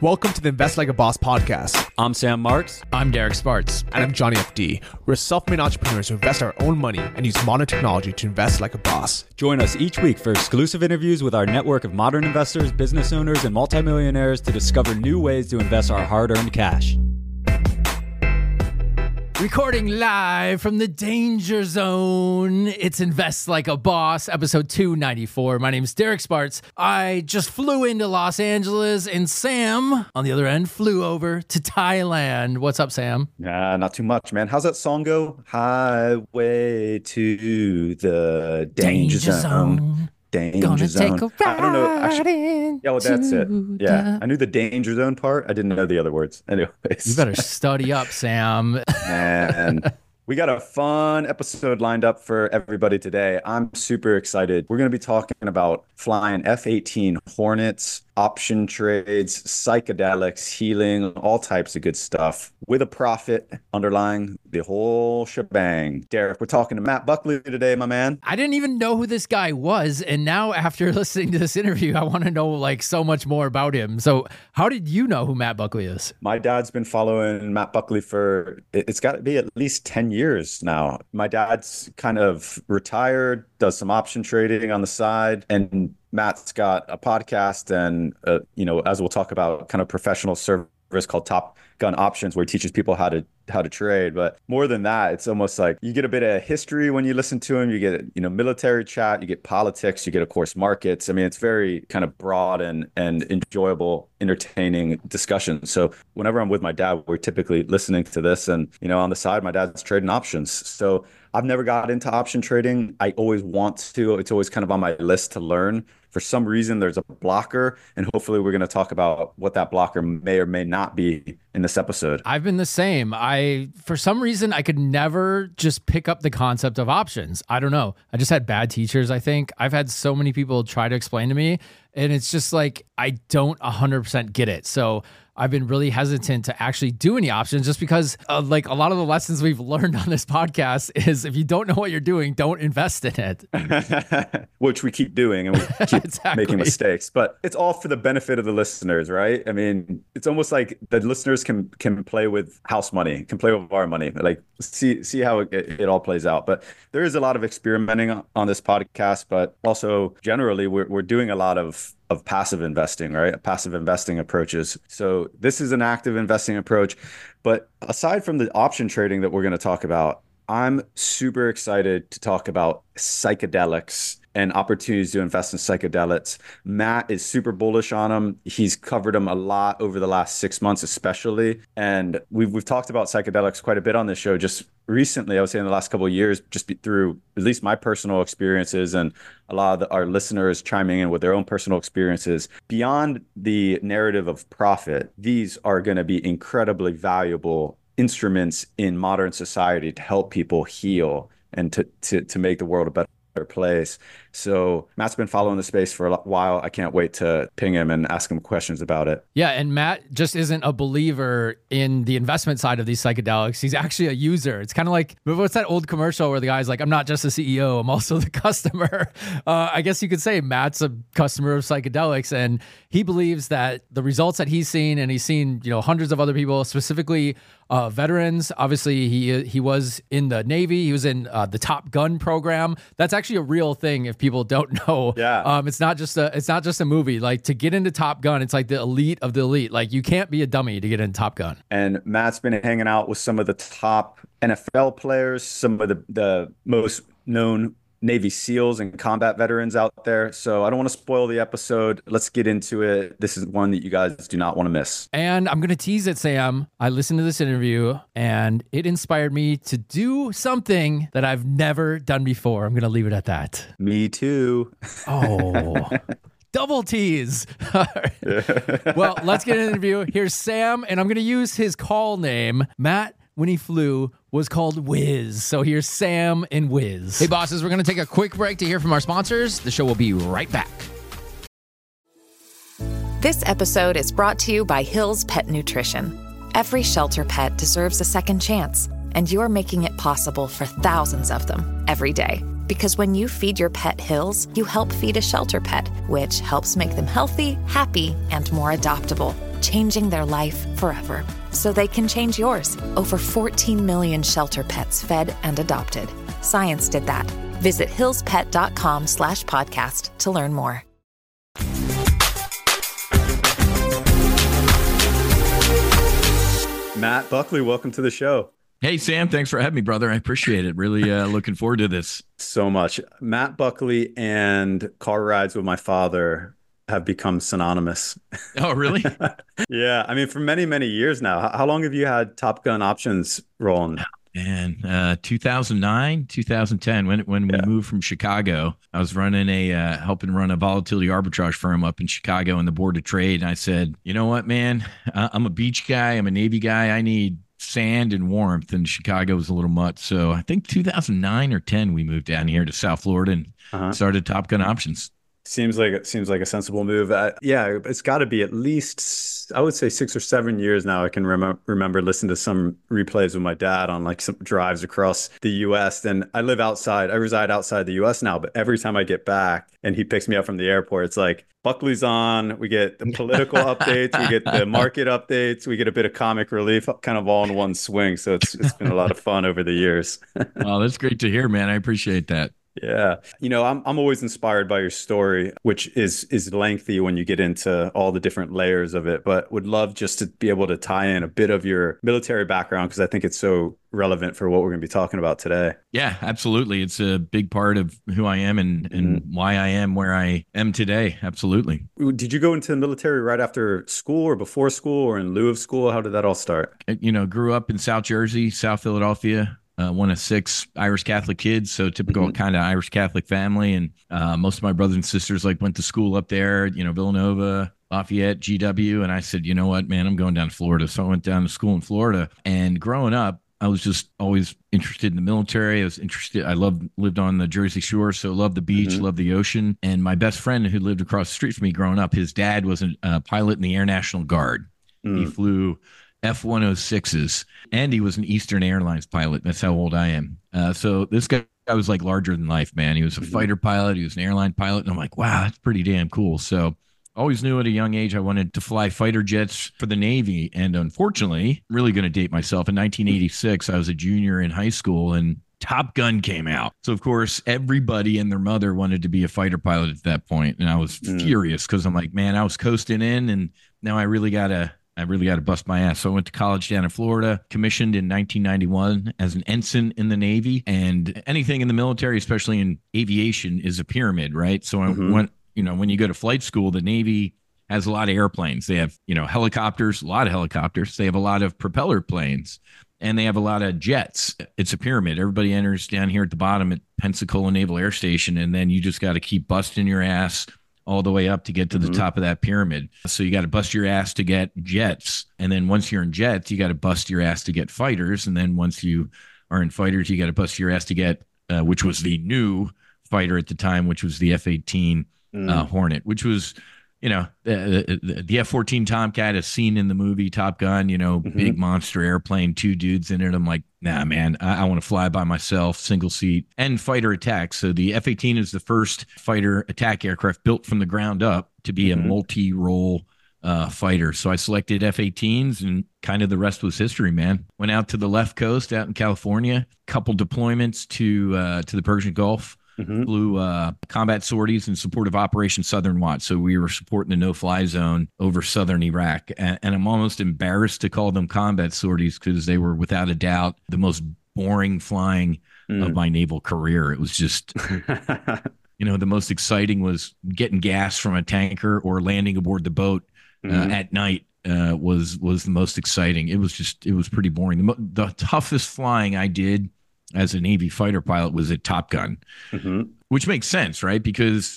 Welcome to the Invest Like a Boss podcast. I'm Sam Marks. I'm Derek Sparts. And I'm Johnny FD. We're self-made entrepreneurs who invest our own money and use modern technology to invest like a boss. Join us each week for exclusive interviews with our network of modern investors, business owners, and multimillionaires to discover new ways to invest our hard-earned cash. Recording live from the Danger Zone. It's Invest Like a Boss, episode 294. My name's Derek Sparts. I just flew into Los Angeles, and Sam, on the other end, flew over to Thailand. What's up, Sam? Not too much, man. How's that song go? Highway to the Danger Zone. Danger Zone. Take a ride. I don't know. Actually, yeah, well, that's it. Yeah, I knew the Danger Zone part. I didn't know the other words. Anyways, You better study up, Sam. Man, we got a fun episode lined up for everybody today. I'm super excited. We're going to be talking about flying F-18 Hornets, option trades, psychedelics, healing, all types of good stuff with a profit underlying the whole shebang. Derek, we're talking to Matt Buckley today, my man. I didn't even know who this guy was, and now after listening to this interview, I want to know like so much more about him. So how did you know who Matt Buckley is? My dad's been following Matt Buckley for, it's got to be at least 10 years now. My dad's kind of retired, does some option trading on the side, and Matt's got a podcast and, as we'll talk about, kind of professional service called Top Gun Options, where he teaches people how to trade. But more than that, it's almost like you get a bit of history when you listen to him. You get, military chat, you get politics, you get, of course, markets. I mean, it's very kind of broad and enjoyable, entertaining discussion. So whenever I'm with my dad, we're typically listening to this, and, on the side, my dad's trading options. So I've never got into option trading. I always want to. It's always kind of on my list to learn. For some reason, there's a blocker, and hopefully we're going to talk about what that blocker may or may not be in this episode. I've been the same. For some reason, I could never just pick up the concept of options. I don't know. I just had bad teachers, I think. I've had so many people try to explain to me, and it's just like, I don't 100% get it. So I've been really hesitant to actually do any options just because like a lot of the lessons we've learned on this podcast is if you don't know what you're doing, don't invest in it. Which we keep doing, and we keep making mistakes, but it's all for the benefit of the listeners, right? I mean, it's almost like the listeners can play with house money, can play with our money, like see how it all plays out. But there is a lot of experimenting on this podcast, but also generally we're doing a lot of passive investing, right? Passive investing approaches. So this is an active investing approach. But aside from the option trading that we're going to talk about, I'm super excited to talk about psychedelics and opportunities to invest in psychedelics. Matt is super bullish on them. He's covered them a lot over the last 6 months, especially. And we've talked about psychedelics quite a bit on this show just recently. I would say in the last couple of years, just through at least my personal experiences and a lot of our listeners chiming in with their own personal experiences. Beyond the narrative of profit, these are going to be incredibly valuable instruments in modern society to help people heal and to make the world a better place. So Matt's been following the space for a while. I can't wait to ping him and ask him questions about it. Yeah, and Matt just isn't a believer in the investment side of these psychedelics. He's actually a user. It's kind of like, what's that old commercial where the guy's like, I'm not just a CEO, I'm also the customer. I guess you could say Matt's a customer of psychedelics, and he believes that the results that he's seen, and he's seen, hundreds of other people, specifically veterans. Obviously, he was in the Navy. He was in the Top Gun program. That's actually a real thing. If people don't know, it's not just a movie. Like, to get into Top Gun, it's like the elite of the elite. Like, you can't be a dummy to get into Top Gun. And Matt's been hanging out with some of the top NFL players, some of the most known Navy SEALs and combat veterans out there. So I don't want to spoil the episode. Let's get into it. This is one that you guys do not want to miss. And I'm going to tease it, Sam. I listened to this interview and it inspired me to do something that I've never done before. I'm going to leave it at that. Me too. Oh, double tease. Well, let's get an interview. Here's Sam, and I'm going to use his call name. Matt, when he flew, was called Wiz. So here's Sam and Wiz. Hey, bosses, we're going to take a quick break to hear from our sponsors. The show will be right back. This episode is brought to you by Hill's Pet Nutrition. Every shelter pet deserves a second chance, and you're making it possible for thousands of them every day. Because when you feed your pet Hills, you help feed a shelter pet, which helps make them healthy, happy, and more adoptable. changing their life forever, so they can change yours. Over 14 million shelter pets fed and adopted. Science did that. Visit hillspet.com/podcast to learn more. Matt Buckley, welcome to the show. Hey, Sam, thanks for having me, brother. I appreciate it. Really looking forward to this. So much. Matt Buckley and car rides with my father have become synonymous. Oh, really? Yeah. I mean, for many, many years now. How long have you had Top Gun options rolling? And 2009, 2010, when we moved from Chicago, I was running helping run a volatility arbitrage firm up in Chicago in the Board of Trade. And I said, you know what, man, I'm a beach guy. I'm a Navy guy. I need sand and warmth, and Chicago was a little much. So I think 2009 or 10, we moved down here to South Florida and started Top Gun options. Seems like a sensible move. Yeah, it's got to be at least, I would say 6 or 7 years now. I can remember listening to some replays with my dad on like some drives across the U.S. And I reside outside the U.S. now, but every time I get back and he picks me up from the airport, it's like Buckley's on. We get the political updates, we get the market updates, we get a bit of comic relief, kind of all in one swing. So it's been a lot of fun over the years. Oh, that's great to hear, man. I appreciate that. Yeah. You know, I'm always inspired by your story, which is lengthy when you get into all the different layers of it, but would love just to be able to tie in a bit of your military background because I think it's so relevant for what we're going to be talking about today. Yeah, absolutely. It's a big part of who I am and why I am where I am today. Absolutely. Did you go into the military right after school or before school or in lieu of school? How did that all start? You know, grew up in South Jersey, South Philadelphia. One of 6 Irish Catholic kids, so typical kind of Irish Catholic family. And most of my brothers and sisters went to school up there, you know, Villanova, Lafayette, GW. And I said, you know what, man, I'm going down to Florida. So I went down to school in Florida. And growing up, I was just always interested in the military. I lived on the Jersey Shore, so loved the beach, loved the ocean. And my best friend who lived across the street from me growing up, his dad was a pilot in the Air National Guard. He flew F-106s, and he was an Eastern Airlines pilot. That's how old I am. So this guy was like larger than life, man. He was a fighter pilot. He was an airline pilot. And I'm like, wow, that's pretty damn cool. So always knew at a young age I wanted to fly fighter jets for the Navy. And unfortunately, really going to date myself, in 1986, I was a junior in high school and Top Gun came out. So, of course, everybody and their mother wanted to be a fighter pilot at that point. And I was furious because I'm like, man, I was coasting in and now I really got to bust my ass. So I went to college down in Florida, commissioned in 1991 as an ensign in the Navy. And anything in the military, especially in aviation, is a pyramid, right? So I went, you know, when you go to flight school, the Navy has a lot of airplanes. They have, you know, helicopters, a lot of helicopters. They have a lot of propeller planes, and they have a lot of jets. It's a pyramid. Everybody enters down here at the bottom at Pensacola Naval Air Station, and then you just got to keep busting your ass all the way up to get to the top of that pyramid. So you got to bust your ass to get jets. And then once you're in jets, you got to bust your ass to get fighters. And then once you are in fighters, you got to bust your ass to get, which was the new fighter at the time, which was the F-18 Hornet, which was, you know, the F-14 Tomcat is seen in the movie Top Gun, you know, big monster airplane, 2 dudes in it. I'm like, nah, man, I want to fly by myself, single seat, and fighter attack. So the F-18 is the first fighter attack aircraft built from the ground up to be a multi-role fighter. So I selected F-18s and kind of the rest was history, man. Went out to the left coast out in California, couple deployments to the Persian Gulf. Flew combat sorties in support of Operation Southern Watch. So we were supporting the no-fly zone over southern Iraq. And I'm almost embarrassed to call them combat sorties because they were without a doubt the most boring flying of my naval career. It was just, you know, the most exciting was getting gas from a tanker or landing aboard the boat at night. Was the most exciting. It was pretty boring. The toughest flying I did as a Navy fighter pilot was at Top Gun, which makes sense, right? Because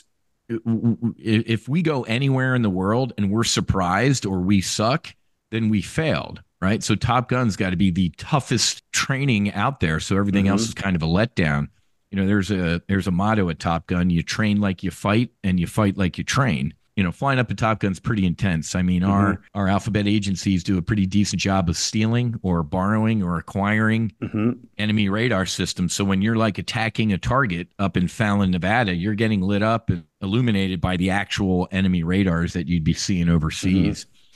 if we go anywhere in the world and we're surprised or we suck, then we failed, right? So Top Gun's got to be the toughest training out there. So everything else is kind of a letdown. You know, there's a motto at Top Gun: you train like you fight and you fight like you train. You know, flying up at Top Gun's pretty intense. I mean, our alphabet agencies do a pretty decent job of stealing or borrowing or acquiring enemy radar systems. So when you're like attacking a target up in Fallon, Nevada, you're getting lit up and illuminated by the actual enemy radars that you'd be seeing overseas.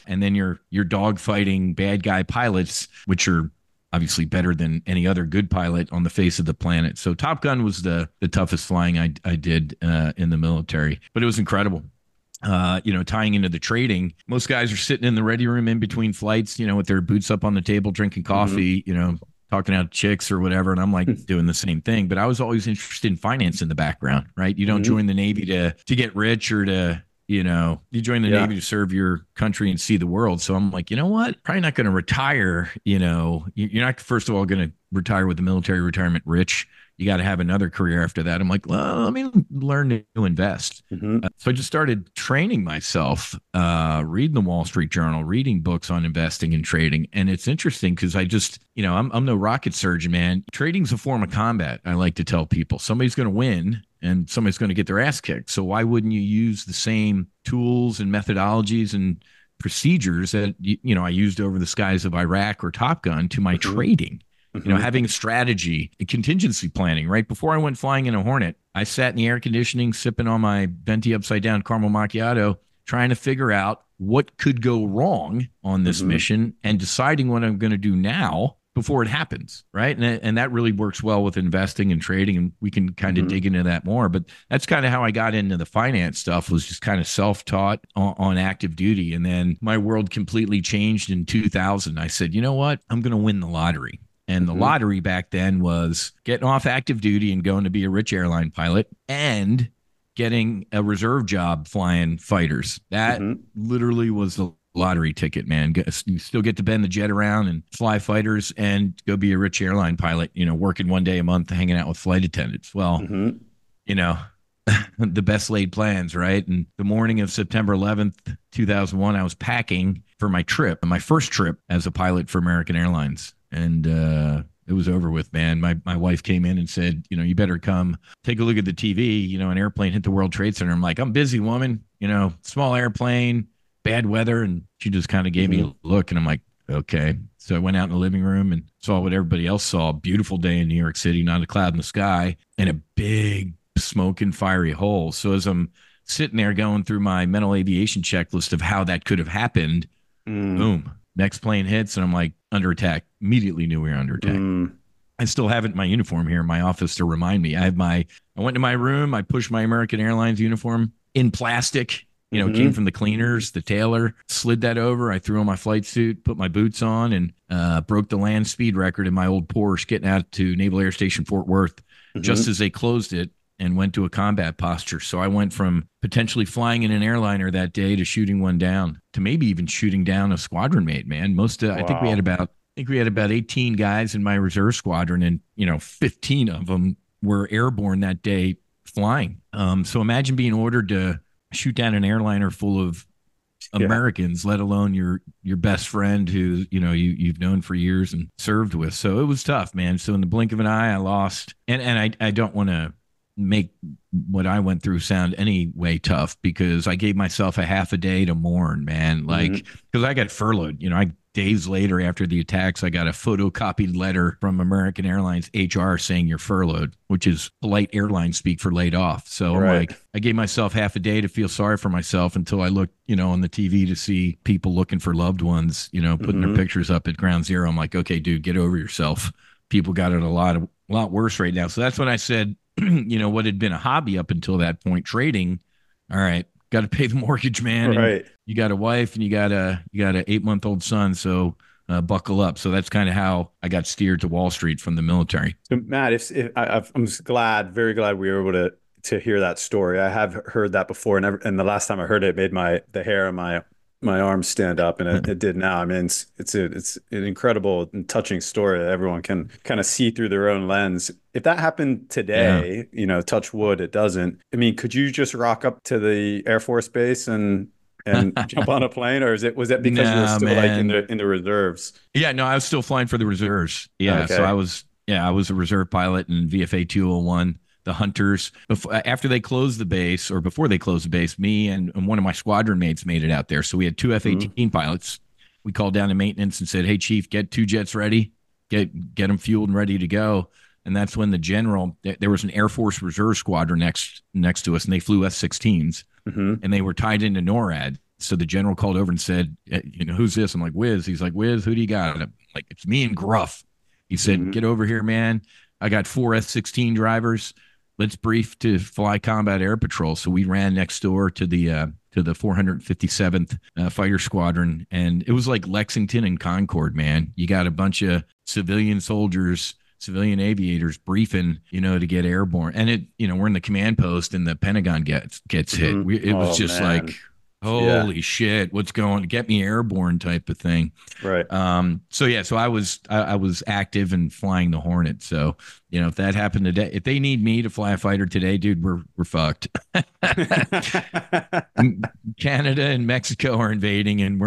and then you're dogfighting bad guy pilots, which are obviously better than any other good pilot on the face of the planet. So Top Gun was the toughest flying I did in the military, but it was incredible. Tying into the trading, most guys are sitting in the ready room in between flights, with their boots up on the table, drinking coffee, talking out chicks or whatever. And I'm like doing the same thing, but I was always interested in finance in the background, right? You don't join the Navy to get rich or to, you join the Navy to serve your country and see the world. So I'm like, you know what? Probably not going to retire. You're not, first of all, going to retire with the military retirement rich. You got to have another career after that. I'm like, well, let me learn to invest. So I just started training myself, reading the Wall Street Journal, reading books on investing and trading. And it's interesting because I just, I'm no rocket surgeon, man. Trading's a form of combat. I like to tell people somebody's going to win and somebody's going to get their ass kicked. So why wouldn't you use the same tools and methodologies and procedures that, I used over the skies of Iraq or Top Gun to my trading? Having a strategy, contingency planning. Right before I went flying in a Hornet, I sat in the air conditioning, sipping on my venti upside down caramel macchiato, trying to figure out what could go wrong on this mission and deciding what I'm going to do now before it happens. Right. And that really works well with investing and trading. And we can kind of dig into that more. But that's kind of how I got into the finance stuff, was just kind of self-taught on active duty. And then my world completely changed in 2000. I said, you know what? I'm going to win the lottery. And the lottery back then was getting off active duty and going to be a rich airline pilot and getting a reserve job flying fighters. That literally was the lottery ticket, man. You still get to bend the jet around and fly fighters and go be a rich airline pilot, working one day a month, hanging out with flight attendants. Well, the best laid plans, right? And the morning of September 11th, 2001, I was packing for my trip, my first trip as a pilot for American Airlines. And it was over with, man. My wife came in and said, you better come take a look at the TV. An airplane hit the World Trade Center. I'm like, I'm busy, woman. Small airplane, bad weather. And she just kind of gave me a look. And I'm like, okay. So I went out in the living room and saw what everybody else saw. Beautiful day in New York City, not a cloud in the sky, and a big smoking fiery hole. So as I'm sitting there going through my mental aviation checklist of how that could have happened, boom. Next plane hits, and I'm like, under attack. Immediately knew we were under attack. I still have it in my uniform here in my office to remind me. I went to my room. I pushed my American Airlines uniform in plastic. It came from the cleaners, the tailor, slid that over. I threw on my flight suit, put my boots on, and broke the land speed record in my old Porsche getting out to Naval Air Station Fort Worth just as they closed it, and went to a combat posture. So I went from potentially flying in an airliner that day to shooting one down, to maybe even shooting down a squadron mate, man. I think we had about 18 guys in my reserve squadron, and 15 of them were airborne that day flying. So imagine being ordered to shoot down an airliner full of Americans, let alone your best friend who you've known for years and served with. So it was tough, man. So in the blink of an eye, I lost, and I don't want to make what I went through sound any way tough, because I gave myself a half a day to mourn, man. Because I got furloughed. Days later after the attacks, I got a photocopied letter from American Airlines HR saying you're furloughed, which is polite airline speak for laid off. So I'm like, I gave myself half a day to feel sorry for myself until I looked, on the TV to see people looking for loved ones, putting their pictures up at ground zero. I'm like, okay, dude, get over yourself. People got it a lot worse right now. So that's when I said, what had been a hobby up until that point, trading. All right, got to pay the mortgage, man. Right. You got a wife and you got a 8-month-old son. So buckle up. So that's kind of how I got steered to Wall Street from the military. So Matt, I'm just very glad we were able to hear that story. I have heard that before, and the last time I heard it, it made the hair on my arms stand up, and it did now. I mean, it's an incredible and touching story that everyone can kind of see through their own lens. If that happened today, touch wood, it doesn't. I mean, could you just rock up to the Air Force Base and jump on a plane, or was that because you were still like in the reserves? Yeah, no, I was still flying for the reserves. Yeah, okay. So I was a reserve pilot in VFA 201. The Hunters, after they closed the base, or before they closed the base, me and one of my squadron mates made it out there. So we had two F-18 pilots. We called down to maintenance and said, "Hey, Chief, get 2 jets ready, get them fueled and ready to go." And that's when the general, there was an Air Force Reserve squadron next to us, and they flew F-16s, and they were tied into NORAD. So the general called over and said, who's this? I'm like, Wiz. He's like, Wiz, who do you got? I'm like, it's me and Gruff. He said, get over here, man. I got 4 F-16 drivers. Let's brief to Fly Combat Air Patrol. So we ran next door to the 457th Fighter Squadron, and it was like Lexington and Concord, man. You got a bunch of civilian soldiers, civilian aviators briefing, to get airborne. And we're in the command post, and the Pentagon gets hit. It was just man. Like, holy shit, what's going? Get me airborne type of thing. Right. So I was active and flying the Hornet. So if that happened today, if they need me to fly a fighter today, dude, we're fucked. Canada and Mexico are invading, and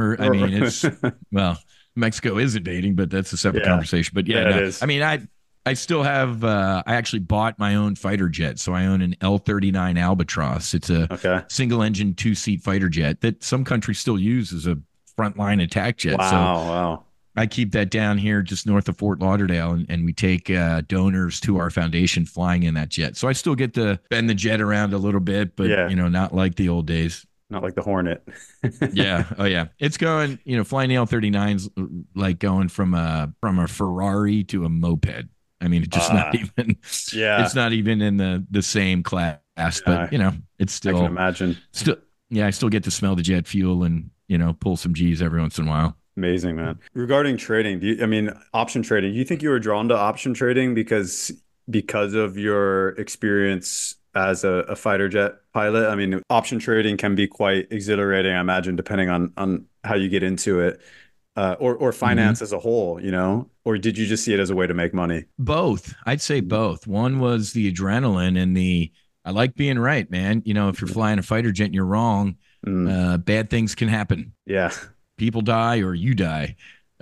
Mexico is invading, but that's a separate conversation. But it is. I mean, I still have, I actually bought my own fighter jet. So I own an L-39 Albatross. It's a single engine 2-seat fighter jet that some countries still use as a frontline attack jet. Wow. I keep that down here just north of Fort Lauderdale, and we take donors to our foundation flying in that jet. So I still get to bend the jet around a little bit, but not like the old days. Not like the Hornet. Yeah. Oh yeah. It's going, flying the L-39's like going from a Ferrari to a moped. I mean, it's just not even. Yeah, it's not even in the same class. But it's still. I can imagine. I still get to smell the jet fuel and pull some G's every once in a while. Amazing, man. Regarding trading, option trading. Do you think you were drawn to option trading because of your experience as a fighter jet pilot? I mean, option trading can be quite exhilarating, I imagine, depending on how you get into it. Or finance as a whole, or did you just see it as a way to make money? Both. I'd say both. One was the adrenaline and I like being right, man. If you're flying a fighter jet and you're wrong, bad things can happen. Yeah. People die or you die.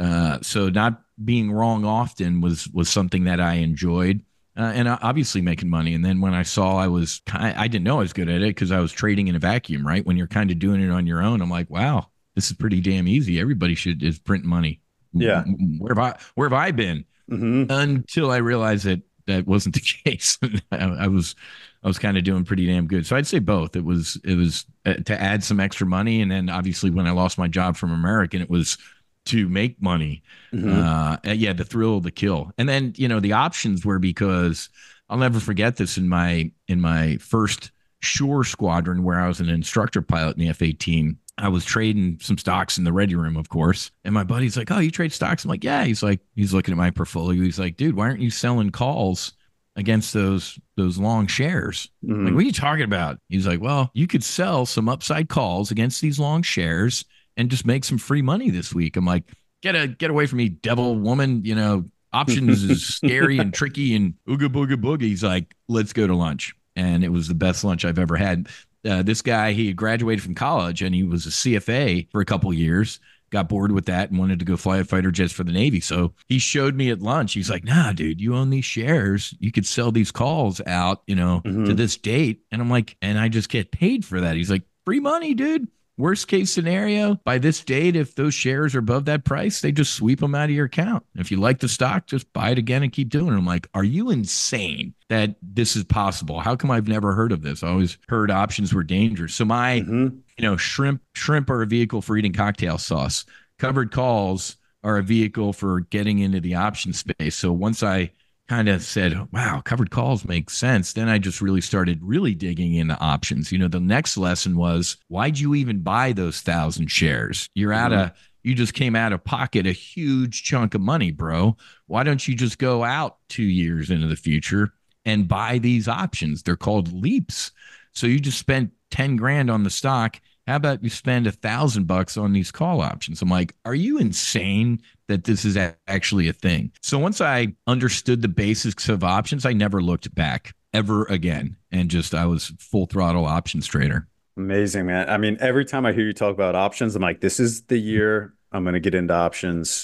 So not being wrong often was something that I enjoyed. And obviously making money. And then when I saw I didn't know I was good at it because I was trading in a vacuum, right? When you're kind of doing it on your own, I'm like, wow. This is pretty damn easy. Everybody is printing money. Yeah. Where have I been? Until I realized that wasn't the case. I was kind of doing pretty damn good. So I'd say both. It was to add some extra money, and then obviously when I lost my job from American, it was to make money. The thrill of the kill, and then the options were because I'll never forget this in my first shore squadron where I was an instructor pilot in the F-18. I was trading some stocks in the ready room, of course. And my buddy's like, oh, you trade stocks? I'm like, yeah. He's looking at my portfolio. He's like, dude, why aren't you selling calls against those long shares? Like, what are you talking about? He's like, well, you could sell some upside calls against these long shares and just make some free money this week. I'm like, get away from me, devil woman. Options is scary and tricky and ooga booga boogie. He's like, let's go to lunch. And it was the best lunch I've ever had. This guy, he graduated from college and he was a CFA for a couple of years, got bored with that and wanted to go fly fighter jets for the Navy. So he showed me at lunch. He's like, nah, dude, you own these shares. You could sell these calls out, to this date. And I'm like, and I just get paid for that. He's like, free money, dude. Worst case scenario, by this date, if those shares are above that price, they just sweep them out of your account. If you like the stock, just buy it again and keep doing it. I'm like, are you insane that this is possible? How come I've never heard of this? I always heard options were dangerous. So my, shrimp are a vehicle for eating cocktail sauce. Covered calls are a vehicle for getting into the option space. So once I kind of said, wow, covered calls make sense, then I just really started digging into options. The next lesson was, why'd you even buy those 1,000 shares? You just came out of pocket a huge chunk of money, bro. Why don't you just go out 2 years into the future and buy these options? They're called leaps. So you just spent 10 grand on the stock. How about you spend $1,000 on these call options? I'm like, are you insane that this is actually a thing? So once I understood the basics of options, I never looked back ever again. And I was full throttle options trader. Amazing, man. I mean, every time I hear you talk about options, I'm like, this is the year I'm going to get into options.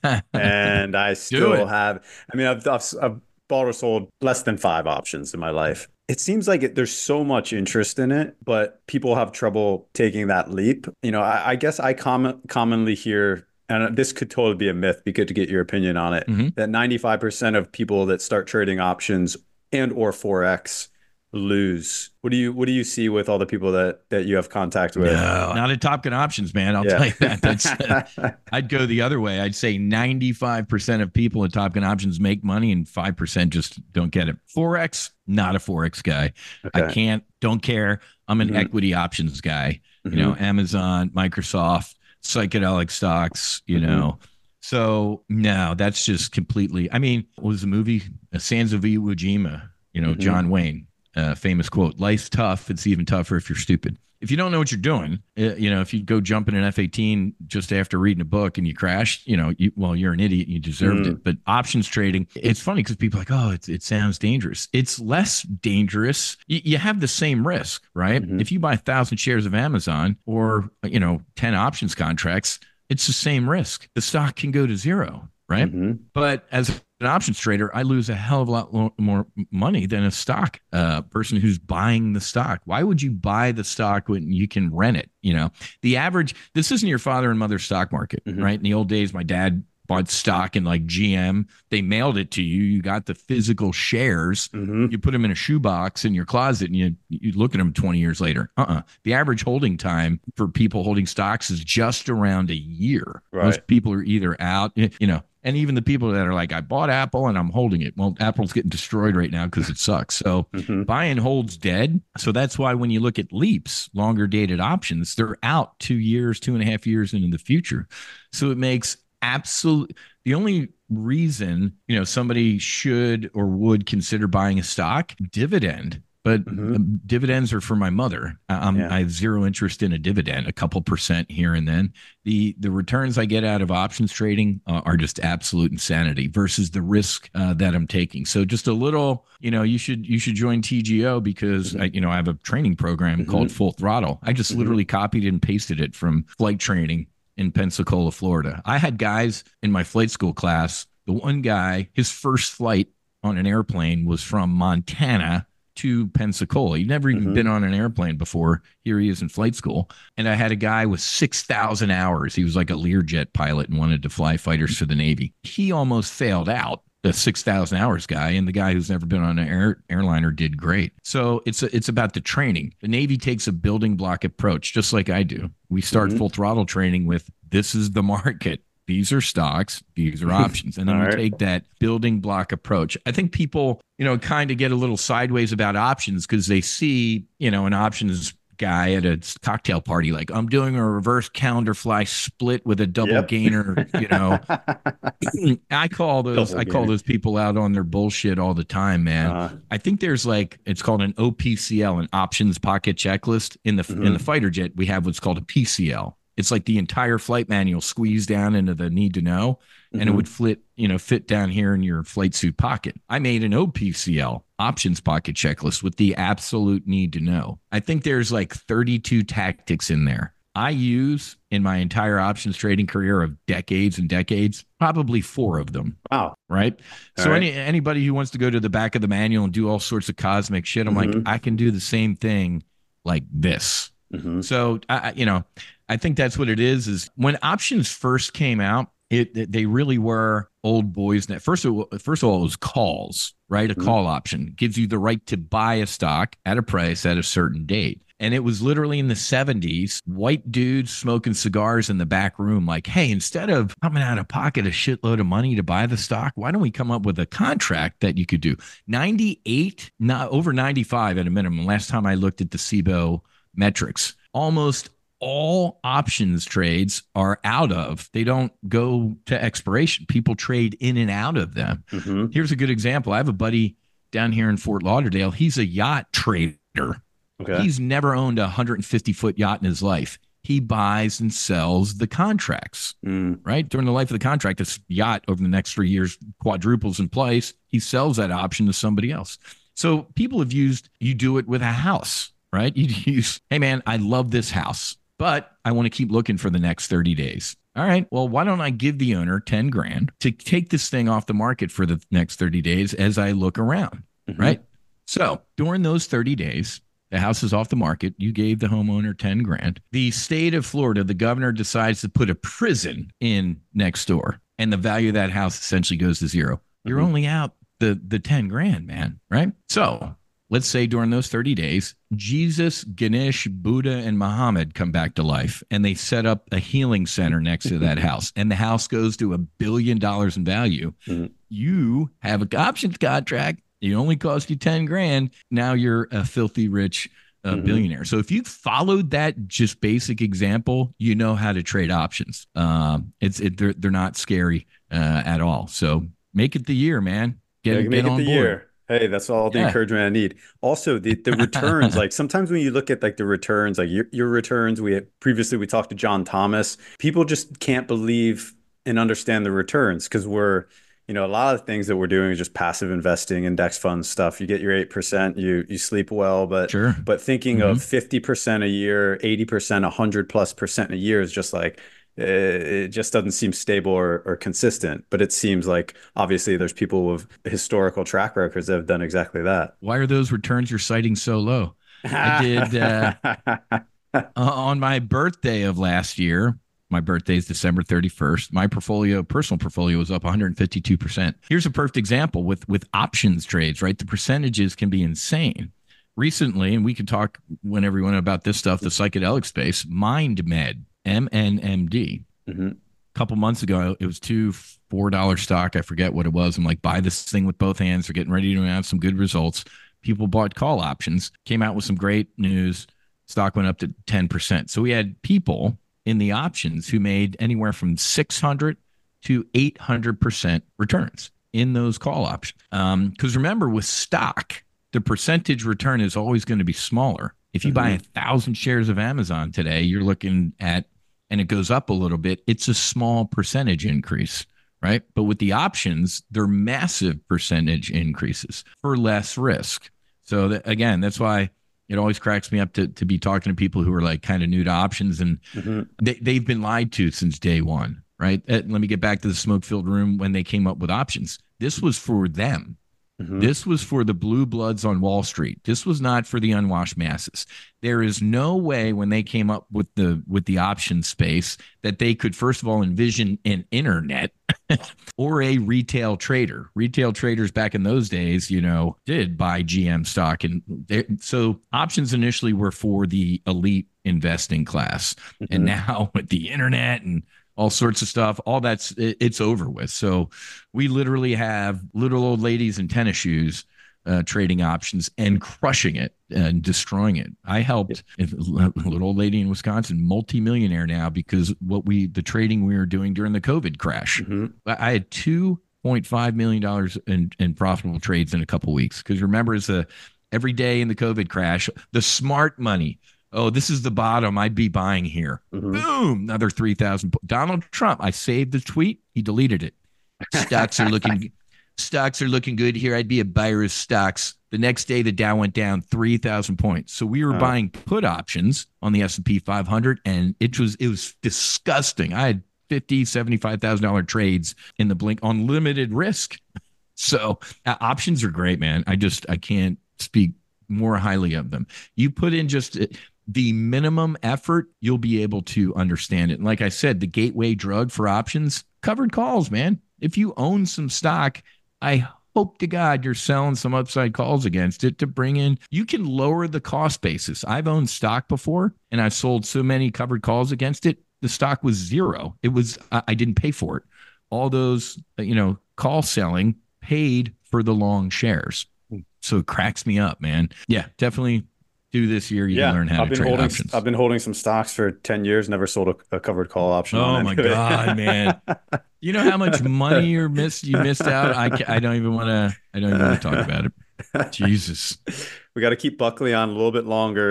And I still have, I've bought or sold less than 5 options in my life. It seems like there's so much interest in it, but people have trouble taking that leap. I guess I commonly hear, and this could totally be a myth, be good to get your opinion on it, that 95% of people that start trading options and or Forex lose? What do you see with all the people that you have contact with? No, not at Top Gun Options, man. I'll tell you that. That's I'd go the other way. I'd say 95% of people at Top Gun Options make money and 5% just don't get it. Forex, not a Forex guy. Okay. Don't care. I'm an equity options guy. You know, Amazon, Microsoft, psychedelic stocks, you know. So no, that's just completely, I mean, what was the movie? Sands of Iwo Jima, you know, John Wayne, famous quote, life's tough. It's even tougher if you're stupid. If you don't know what you're doing, you know, if you go jump in an F-18 just after reading a book and you crash, you know, you're an idiot and you deserved it. But options trading, it's funny because people are like, oh, it sounds dangerous. It's less dangerous. You have the same risk, right? If you buy 1,000 shares of Amazon or, you know, 10 options contracts, it's the same risk. The stock can go to zero, right? But as an options trader, I lose a hell of a lot more money than a stock person who's buying the stock. Why would you buy the stock when you can rent it? You know, the average, this isn't your father and mother's stock market, right? In the old days, my dad bought stock in like GM. They mailed it to you. You got the physical shares. You put them in a shoebox in your closet and you look at them 20 years later. The average holding time for people holding stocks is just around a year. Right. Most people are either out, you know, and even the people that are like, I bought Apple and I'm holding it. Well, Apple's getting destroyed right now because it sucks. So buy and hold's dead. So that's why when you look at LEAPs, longer dated options, they're out 2 years, 2.5 years into the future. So it makes the only reason, you know, somebody should or would consider buying a stock, dividend. But dividends are for my mother. I have zero interest in a dividend, a couple percent here and then. The returns I get out of options trading are just absolute insanity versus the risk that I'm taking. So just a little, you know, you should join TGO because I have a training program called Full Throttle. I just literally copied and pasted it from flight training in Pensacola, Florida. I had guys in my flight school class. The one guy, his first flight on an airplane was from Montana to Pensacola. He'd never even been on an airplane before. Here he is in flight school. And I had a guy with 6,000 hours. He was like a Learjet pilot and wanted to fly fighters for the Navy. He almost failed out, the 6,000 hours guy, and the guy who's never been on an airliner did great. So it's about the training. The Navy takes a building block approach, just like I do. We start Full Throttle training with, this is the market. These are stocks, these are options. And then we take that building block approach. I think people, you know, kind of get a little sideways about options because they see, you know, an options guy at a cocktail party like, I'm doing a reverse calendar fly split with a double gainer, you know. I call those people out on their bullshit all the time, man. I think there's like, it's called an OPCL, an options pocket checklist. In the fighter jet, we have what's called a PCL. It's like the entire flight manual squeezed down into the need to know, and it would fit down here in your flight suit pocket. I made an OPCL, options pocket checklist, with the absolute need to know. I think there's like 32 tactics in there. I use in my entire options trading career of decades and decades, probably 4 of them. Wow. Right. So anybody who wants to go to the back of the manual and do all sorts of cosmic shit, I'm like, I can do the same thing like this. So, I think that's what it is when options first came out, they really were old boys. First of all, it was calls, right? A call option gives you the right to buy a stock at a price at a certain date. And it was literally in the 70s, white dudes smoking cigars in the back room, like, hey, instead of coming out of pocket a shitload of money to buy the stock, why don't we come up with a contract that you could do? 98, not over 95 at a minimum. Last time I looked at the SIBO metrics, almost all options trades are out of. They don't go to expiration. People trade in and out of them. Here's a good example. I have a buddy down here in Fort Lauderdale. He's a yacht trader. He's never owned a 150-foot yacht in his life. He buys and sells the contracts, right? During the life of the contract, this yacht over the next 3 years quadruples in price. He sells that option to somebody else. So people have you do it with a house, right? You use, hey man, I love this house, but I want to keep looking for the next 30 days. All right, well, why don't I give the owner 10 grand to take this thing off the market for the next 30 days as I look around, right? So during those 30 days, the house is off the market. You gave the homeowner 10 grand. The state of Florida, the governor decides to put a prison in next door, and the value of that house essentially goes to zero. You're only out the 10 grand, man, right? So let's say during those 30 days, Jesus, Ganesh, Buddha, and Muhammad come back to life, and they set up a healing center next to that house, and the house goes to $1 billion in value. You have an options contract. It only cost you 10 grand. Now you're a filthy rich billionaire. So if you followed that just basic example, you know how to trade options. They're not scary at all. So make it the year, man. Get on board. Year. Hey, that's all the encouragement I need. Also, the returns, like sometimes when you look at like the returns, like your returns, we talked to John Thomas. People just can't believe and understand the returns because a lot of the things that we're doing is just passive investing, index fund stuff. You get your 8%, you sleep well, but thinking of 50% a year, 80%, 100+% a year is just like, it just doesn't seem stable or consistent. But it seems like obviously there's people with historical track records that have done exactly that. Why are those returns you're citing so low? I did on my birthday of last year. My birthday is December 31st. My personal portfolio was up 152%. Here's a perfect example with options trades, right? The percentages can be insane. Recently, and we can talk whenever you want about this stuff, the psychedelic space, MindMed, MNMD. A couple months ago, it was $4 stock. I forget what it was. I'm like, buy this thing with both hands. They're getting ready to announce some good results. People bought call options, came out with some great news. Stock went up to 10%. So we had people in the options who made anywhere from 600 to 800% returns in those call options. Because remember, with stock, the percentage return is always going to be smaller. If you buy 1,000 shares of Amazon today, you're looking at, and it goes up a little bit, it's a small percentage increase, right? But with the options, they're massive percentage increases for less risk. So again, that's why it always cracks me up to be talking to people who are like kind of new to options, and they've been lied to since day one, right? Let me get back to the smoke-filled room when they came up with options. This was for them. This was for the blue bloods on Wall Street. This was not for the unwashed masses. There is no way when they came up with the option space that they could, first of all, envision an internet or a retail trader. Retail traders back in those days, did buy GM stock. And so options initially were for the elite investing class. And now with the internet and all sorts of stuff, it's over with. So we literally have little old ladies in tennis shoes trading options and crushing it and destroying it. I helped a little old lady in Wisconsin, multimillionaire now, because the trading we were doing during the COVID crash. I had $2.5 million in profitable trades in a couple of weeks. Because remember, every day in the COVID crash, the smart money. Oh, this is the bottom. I'd be buying here. Boom, another 3,000. Donald Trump. I saved the tweet. He deleted it. Stocks are looking good here. I'd be a buyer of stocks. The next day, the Dow went down 3,000 points. So we were buying put options on the S&P 500, and it was disgusting. I had $50,000, $75,000 trades in the blink on limited risk. So options are great, man. I can't speak more highly of them. You put in just the minimum effort, you'll be able to understand it. And like I said, the gateway drug for options, covered calls, man. If you own some stock, I hope to God you're selling some upside calls against it to bring in. You can lower the cost basis. I've owned stock before, and I've sold so many covered calls against it. The stock was zero. I didn't pay for it. All those, call selling paid for the long shares. So it cracks me up, man. Yeah, definitely do this year. You can learn how to trade options. I've been holding some stocks for 10 years, never sold a covered call option. Oh my God, man. You know how much money you missed out? I don't even want to talk about it. Jesus. We got to keep Buckley on a little bit longer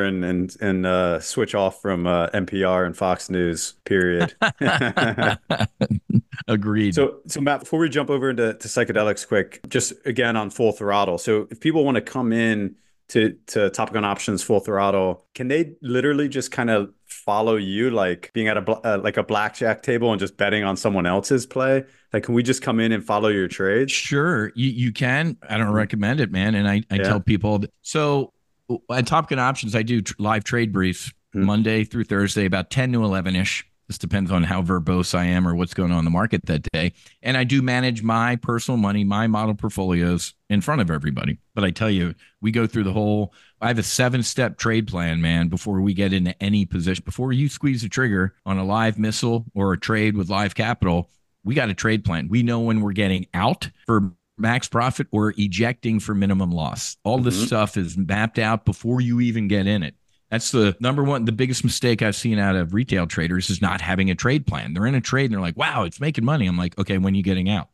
and switch off from NPR and Fox News, period. Agreed. So Matt, before we jump over into psychedelics quick, just again on Full Throttle. So if people want to come in to Topic on Options Full Throttle, can they literally just kind of follow you, like being at a blackjack table and just betting on someone else's play? Like, can we just come in and follow your trades? Sure, you can. I don't recommend it, man. And I tell people so at Topic on Options, I do live trade briefs Monday through Thursday, about 10 to 11 ish. This depends on how verbose I am or what's going on in the market that day. And I do manage my personal money, my model portfolios in front of everybody. But I tell you, we go through I have a 7-step trade plan, man, before we get into any position. Before you squeeze the trigger on a live missile or a trade with live capital, we got a trade plan. We know when we're getting out for max profit or ejecting for minimum loss. All this stuff is mapped out before you even get in it. That's the number one, the biggest mistake I've seen out of retail traders is not having a trade plan. They're in a trade and they're like, wow, it's making money. I'm like, okay, when are you getting out?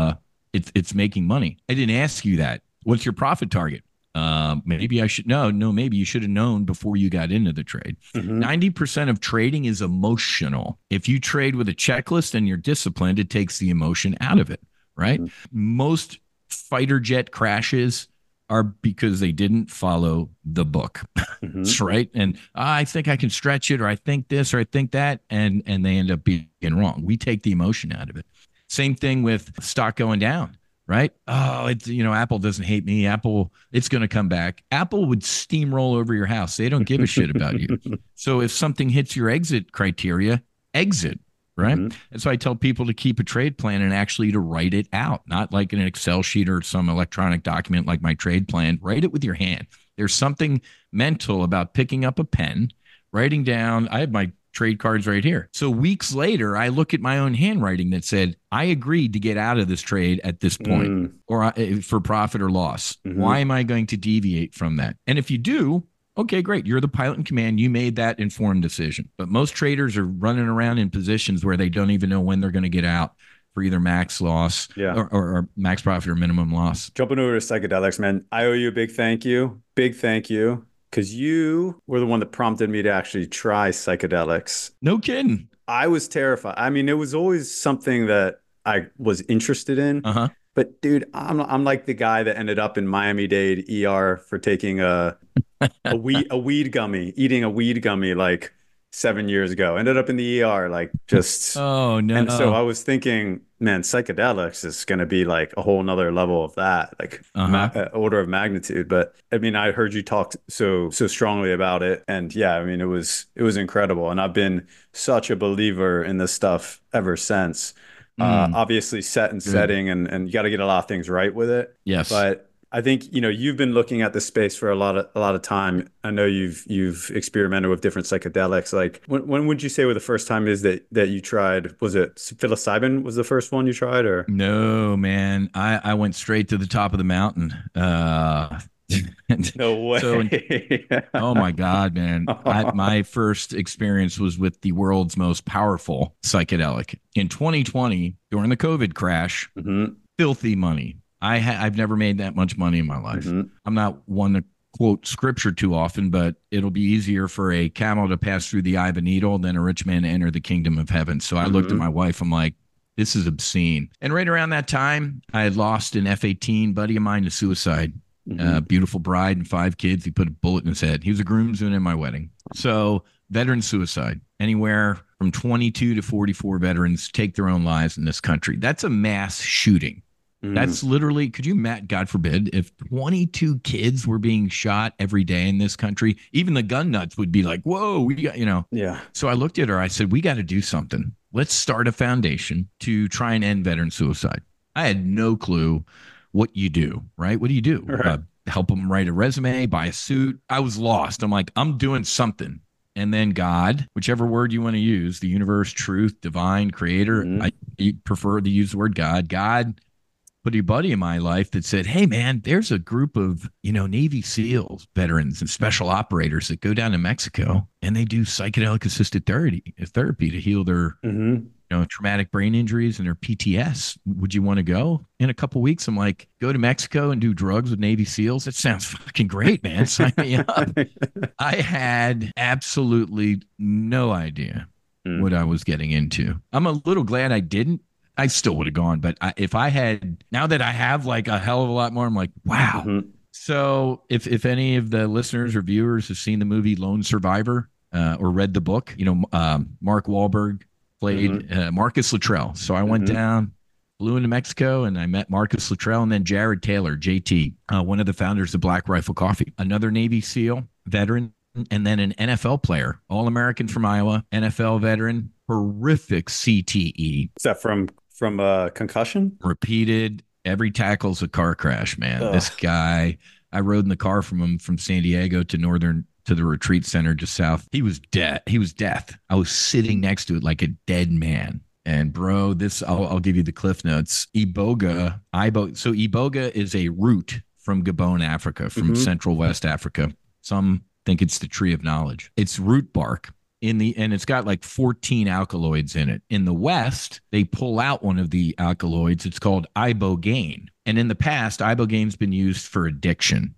It's making money. I didn't ask you that. What's your profit target? Maybe I should know. No, maybe you should have known before you got into the trade. 90% of trading is emotional. If you trade with a checklist and you're disciplined, it takes the emotion out of it, right? Most fighter jet crashes are because they didn't follow the book. That's right. And I think I can stretch it, or I think this, or I think that, and they end up being wrong. We take the emotion out of it. Same thing with stock going down, right? Oh, it's, Apple doesn't hate me. Apple, it's going to come back. Apple would steamroll over your house. They don't give a shit about you. So if something hits your exit criteria, exit. Right. And so I tell people to keep a trade plan and actually to write it out, not like in an Excel sheet or some electronic document like my trade plan. Write it with your hand. There's something mental about picking up a pen, writing down. I have my trade cards right here. So weeks later, I look at my own handwriting that said, I agreed to get out of this trade at this point or for profit or loss. Why am I going to deviate from that? And if you do, okay, great. You're the pilot in command. You made that informed decision. But most traders are running around in positions where they don't even know when they're going to get out for either max loss or max profit or minimum loss. Jumping over to psychedelics, man. I owe you a big thank you. Big thank you. Because you were the one that prompted me to actually try psychedelics. No kidding. I was terrified. I mean, it was always something that I was interested in. But dude, I'm like the guy that ended up in Miami-Dade ER for taking a weed gummy, eating a weed gummy like 7 years ago. Ended up in the ER, like just. Oh no! And so I was thinking, man, psychedelics is going to be like a whole nother level of that, like order of magnitude. But I mean, I heard you talk so strongly about it, and yeah, I mean, it was incredible, and I've been such a believer in this stuff ever since. Obviously set and setting, and you got to get a lot of things right with it. Yes. But I think, you've been looking at the space for a lot of time. I know you've experimented with different psychedelics. Like when would you say were the first time is that you tried? Was it psilocybin was the first one you tried, or? No, man. I went straight to the top of the mountain. No way. So, oh my God, man. My first experience was with the world's most powerful psychedelic. In 2020, during the COVID crash, filthy money. I've never made that much money in my life. I'm not one to quote scripture too often, but it'll be easier for a camel to pass through the eye of a needle than a rich man to enter the kingdom of heaven. So I looked at my wife, I'm like, this is obscene. And right around that time, I had lost an F-18 buddy of mine to suicide. Beautiful bride and 5 kids. He put a bullet in his head. He was a groomsman in my wedding. So veteran suicide, anywhere from 22 to 44 veterans take their own lives in this country. That's a mass shooting. That's literally, could you, Matt, God forbid, if 22 kids were being shot every day in this country, even the gun nuts would be like, whoa, we got, Yeah. So I looked at her, I said, we got to do something. Let's start a foundation to try and end veteran suicide. I had no clue what you do, right? What do you do? Right. Help them write a resume, buy a suit. I was lost. I'm like, I'm doing something. And then God, whichever word you want to use, the universe, truth, divine, creator, I prefer to use the word God. God put a buddy in my life that said, hey, man, there's a group of, Navy SEALs veterans and special operators that go down to Mexico and they do psychedelic assisted therapy to heal their traumatic brain injuries and their PTS. Would you want to go in a couple of weeks? I'm like, go to Mexico and do drugs with Navy SEALs? That sounds fucking great, man. Sign me up. I had absolutely no idea what I was getting into. I'm a little glad I didn't. I still would have gone, but if I had, now that I have like a hell of a lot more, I'm like, wow. So if any of the listeners or viewers have seen the movie Lone Survivor or read the book, Mark Wahlberg played Marcus Luttrell. So I went down, flew into Mexico, and I met Marcus Luttrell, and then Jared Taylor, JT, one of the founders of Black Rifle Coffee, another Navy SEAL veteran. and then an NFL player, All-American from Iowa, NFL veteran, horrific CTE. Is that from concussion? Repeated. Every tackle's a car crash, man. Ugh. This guy, I rode in the car from him from San Diego to the retreat center just south. He was dead. He was death. I was sitting next to it like a dead man. And bro, I'll give you the cliff notes. Iboga. So Iboga is a root from Gabon, Africa, from Central West Africa. Some think it's the tree of knowledge. It's root bark and it's got like 14 alkaloids in it. In the West, they pull out one of the alkaloids. It's called ibogaine. And in the past, ibogaine been used for addiction.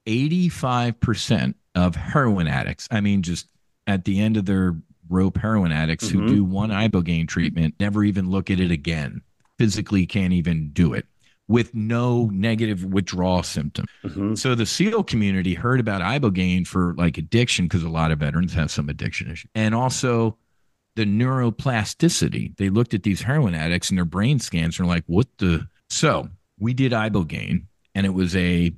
85% of heroin addicts, I mean, just at the end of their rope, heroin addicts who do one ibogaine treatment never even look at it again. Physically can't even do it with no negative withdrawal symptom. So the SEAL community heard about ibogaine for like addiction, because a lot of veterans have some addiction issue, and also the neuroplasticity. They looked at these heroin addicts and their brain scans and are like, what the? So we did ibogaine, and it was a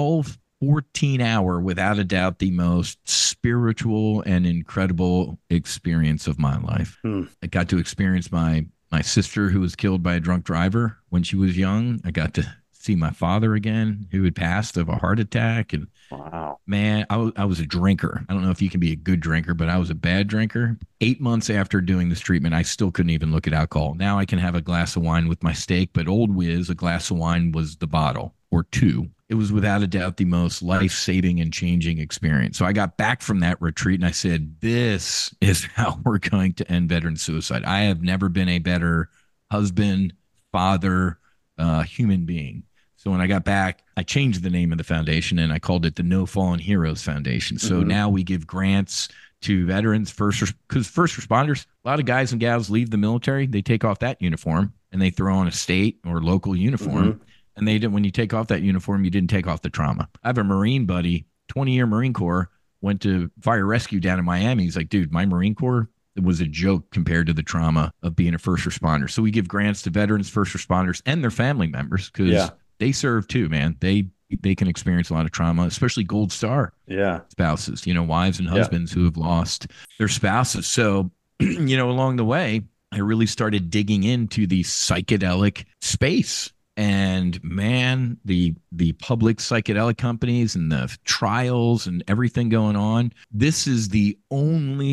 14-hour, without a doubt, the most spiritual and incredible experience of my life. I got to experience my sister, who was killed by a drunk driver when she was young. I got to see my father again, who had passed of a heart attack. And wow, man, I was a drinker. I don't know if you can be a good drinker, but I was a bad drinker. 8 months after doing this treatment, I still couldn't even look at alcohol. Now I can have a glass of wine with my steak, but old whiz, a glass of wine was the bottle or two. It was without a doubt the most life-saving and changing experience. So I got back from that retreat and I said, this is how we're going to end veteran suicide. I have never been a better husband, father, human being. So when I got back, I changed the name of the foundation and I called it the No Fallen Heroes Foundation. So now we give grants to veterans, because first responders, a lot of guys and gals leave the military. They take off that uniform and they throw on a state or local uniform. And when you take off that uniform, you didn't take off the trauma. I have a Marine buddy, 20-year Marine Corps, went to fire rescue down in Miami. He's like, dude, my Marine Corps, it was a joke compared to the trauma of being a first responder. So we give grants to veterans, first responders, and their family members, because they serve too, man. They can experience a lot of trauma, especially Gold Star spouses, wives and husbands who have lost their spouses. So, along the way, I really started digging into the psychedelic space. And man, the public psychedelic companies and the trials and everything going on, this is the only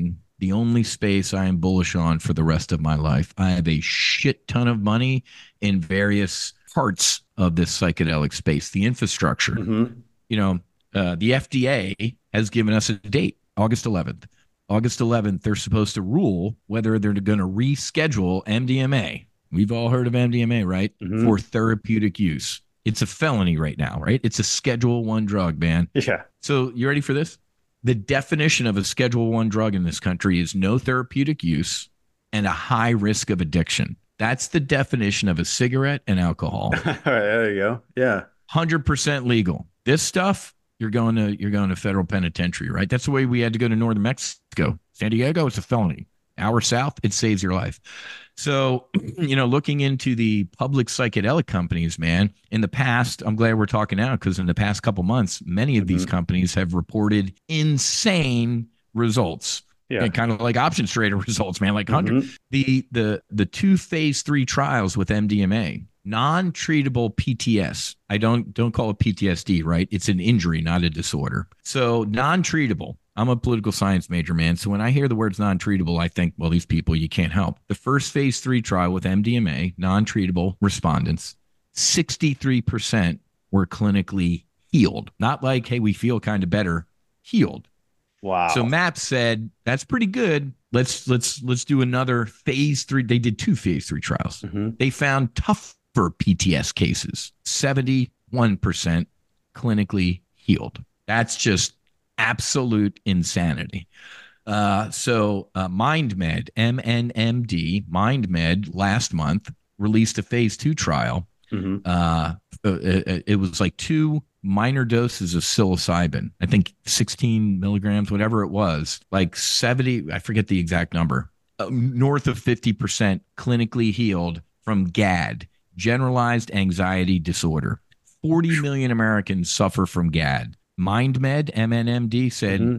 space I am bullish on for the rest of my life. I have a shit ton of money in various parts of this psychedelic space, the infrastructure. The FDA has given us a date, August 11th. August 11th, they're supposed to rule whether they're going to reschedule MDMA. We've all heard of MDMA, right? For therapeutic use. It's a felony right now, right? It's a Schedule I drug, man. Yeah. So you ready for this? The definition of a Schedule I drug in this country is no therapeutic use and a high risk of addiction. That's the definition of a cigarette and alcohol. All right, there you go. Yeah. 100% legal. This stuff, you're going to federal penitentiary, right? That's the way we had to go to northern Mexico. San Diego, it's a felony. Hour south, it saves your life. So, looking into the public psychedelic companies, man, in the past, I'm glad we're talking now, because in the past couple months, many of these companies have reported insane results. Yeah. And kind of like options trader results, man, like 100. The 2 phase 3 trials with MDMA, non-treatable PTS. I don't call it PTSD, right? It's an injury, not a disorder. So non-treatable. I'm a political science major, man. So when I hear the words non-treatable, I think, well, these people you can't help. The first phase 3 trial with MDMA, non-treatable respondents, 63% were clinically healed. Not like, hey, we feel kind of better, healed. Wow. So MAPS said, that's pretty good. Let's do another phase 3. They did 2 phase 3 trials. They found tougher PTS cases, 71% clinically healed. That's just absolute insanity. So MindMed, MNMD, MindMed last month released a phase 2 trial. It was like 2 minor doses of psilocybin, I think 16 milligrams, whatever it was, like 70, I forget the exact number, north of 50% clinically healed from GAD, generalized anxiety disorder. 40 million Americans suffer from GAD. MindMed, MNMD, said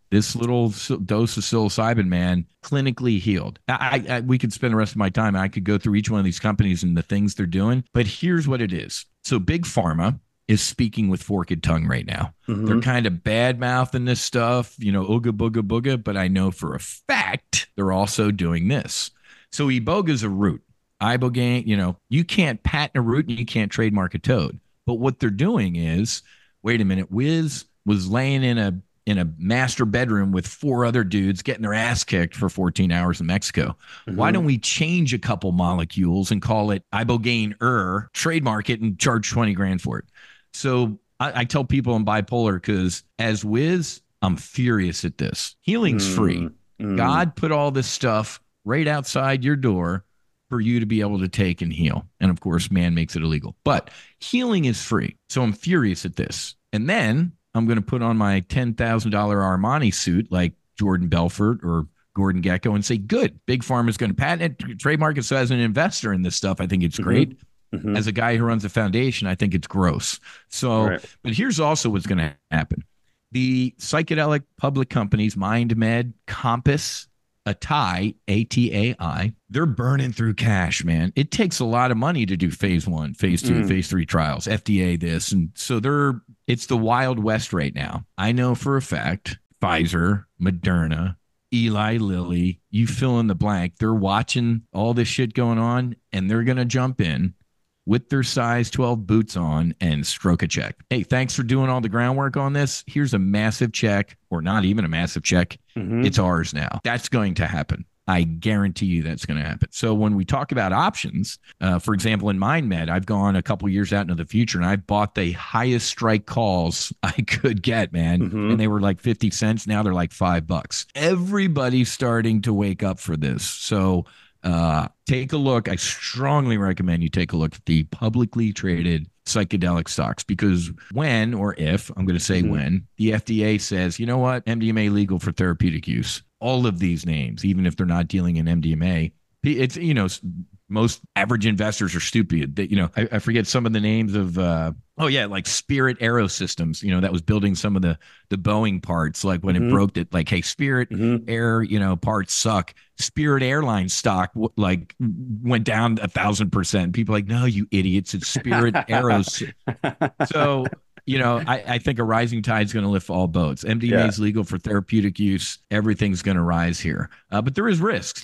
This little dose of psilocybin, man, clinically healed. We could spend the rest of my time. I could go through each one of these companies and the things they're doing. But here's what it is. So Big Pharma is speaking with forked tongue right now. They're kind of bad-mouthing this stuff, ooga booga booga, but I know for a fact they're also doing this. So Iboga is a root. Ibogaine, you can't patent a root and you can't trademark a toad. But what they're doing is, wait a minute, Wiz was laying in a master bedroom with 4 other dudes getting their ass kicked for 14 hours in Mexico. Why don't we change a couple molecules and call it Ibogaine, trademark it, and charge 20 grand for it? So I tell people I'm bipolar because as Wiz, I'm furious at this. Healing's free. God put all this stuff right outside your door for you to be able to take and heal. And of course, man makes it illegal. But healing is free. So I'm furious at this. And then I'm going to put on my $10,000 Armani suit like Jordan Belfort or Gordon Gekko and say, good, Big Pharma is going to patent it, trademark it. So as an investor in this stuff, I think it's great. As a guy who runs a foundation, I think it's gross. So, but here's also what's going to happen. The psychedelic public companies, MindMed, Compass, Atai, ATAI, they're burning through cash, man. It takes a lot of money to do phase 1, phase 2, phase 3 trials, FDA this. And so it's the Wild West right now. I know for a fact, Pfizer, Moderna, Eli Lilly, you fill in the blank. They're watching all this shit going on and they're going to jump in with their size 12 boots on and stroke a check. Hey, thanks for doing all the groundwork on this. Here's a massive check, or not even a massive check. It's ours now. That's going to happen. I guarantee you that's going to happen. So when we talk about options, for example, in MindMed, I've gone a couple years out into the future and I've bought the highest strike calls I could get, man. And they were like 50 cents. Now they're like $5. Everybody's starting to wake up for this. So take a look. I strongly recommend you take a look at the publicly traded psychedelic stocks, because when, or if, I'm going to say when, the FDA says, you know what, MDMA legal for therapeutic use, all of these names, even if they're not dealing in MDMA, it's, most average investors are stupid. That, I forget some of the names of, like Spirit Aerosystems, that was building some of the Boeing parts, like when it broke it, like, hey, Spirit Air, parts suck. Spirit Airlines stock went down 1,000%. People are like, no, you idiots, it's Spirit Aeros. So, I think a rising tide is going to lift all boats. MDMA is legal for therapeutic use. Everything's going to rise here. But there is risks.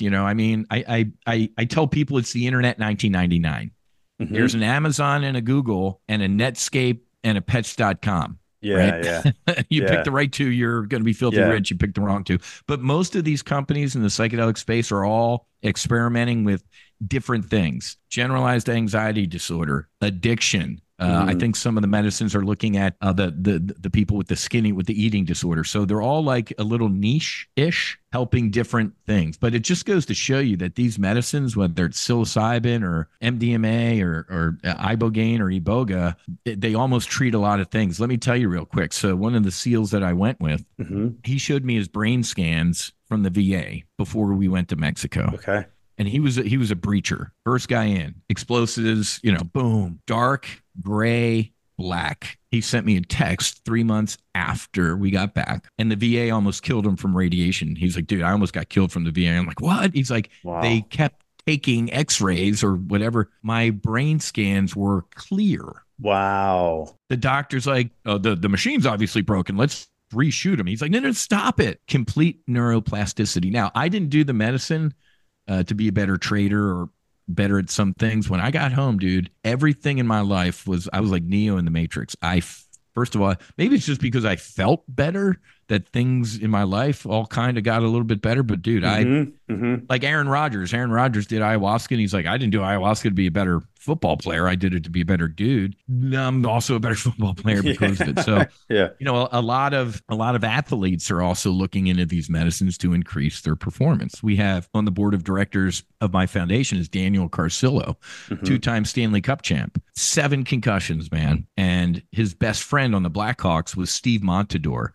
I tell people it's the internet 1999. There's an Amazon and a Google and a Netscape and a Pets.com. You pick the right two, you're going to be filthy rich. You pick the wrong two. But most of these companies in the psychedelic space are all experimenting with different things. Generalized anxiety disorder, addiction. I think some of the medicines are looking at the people with the eating disorder. So they're all like a little niche-ish, helping different things. But it just goes to show you that these medicines, whether it's psilocybin or MDMA or Ibogaine or Iboga, they almost treat a lot of things. Let me tell you real quick. So one of the SEALs that I went with, he showed me his brain scans from the VA before we went to Mexico. Okay. And he was a breacher. First guy in. Explosives, boom. Dark, gray, black. He sent me a text 3 months after we got back. And the VA almost killed him from radiation. He's like, dude, I almost got killed from the VA. I'm like, what? He's like, They kept taking x-rays or whatever. My brain scans were clear. Wow. The doctor's like, oh, the machine's obviously broken. Let's reshoot him. He's like, no, stop it. Complete neuroplasticity. Now, I didn't do the medicine to be a better trader or better at some things. When I got home, dude, everything in my life I was like Neo in the Matrix. First of all, maybe it's just because I felt better that things in my life all kind of got a little bit better. But dude, like Aaron Rodgers did ayahuasca and he's like, I didn't do ayahuasca to be a better football player. I did it to be a better dude. I'm also a better football player because of it. So, a lot of athletes are also looking into these medicines to increase their performance. We have on the board of directors of my foundation is Daniel Carcillo, 2-time Stanley Cup champ, 7 concussions, man. And his best friend on the Blackhawks was Steve Montador,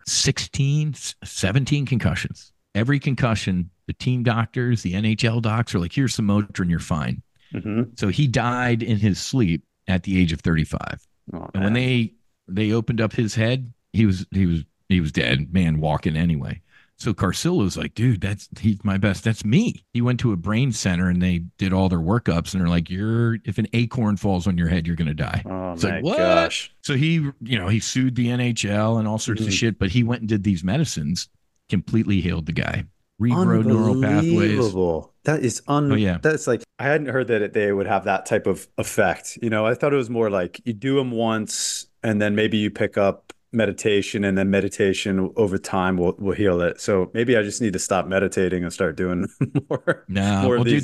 17 concussions. Every concussion, the team doctors, the NHL docs are like, here's some Motrin, you're fine. So he died in his sleep at the age of 35. And when they opened up his head, he was dead, man walking anyway. So Carcillo's like, dude, he's my best. That's me. He went to a brain center and they did all their workups and they're like, if an acorn falls on your head, you're going to die. Oh it's my like, what? gosh. So he sued the NHL and all sorts of shit, but he went and did these medicines, completely healed the guy. Regrow neural pathways. That is that's like, I hadn't heard that they would have that type of effect. I thought it was more like you do them once and then maybe you pick up meditation, and then meditation over time will heal it. So maybe I just need to stop meditating and start doing more of these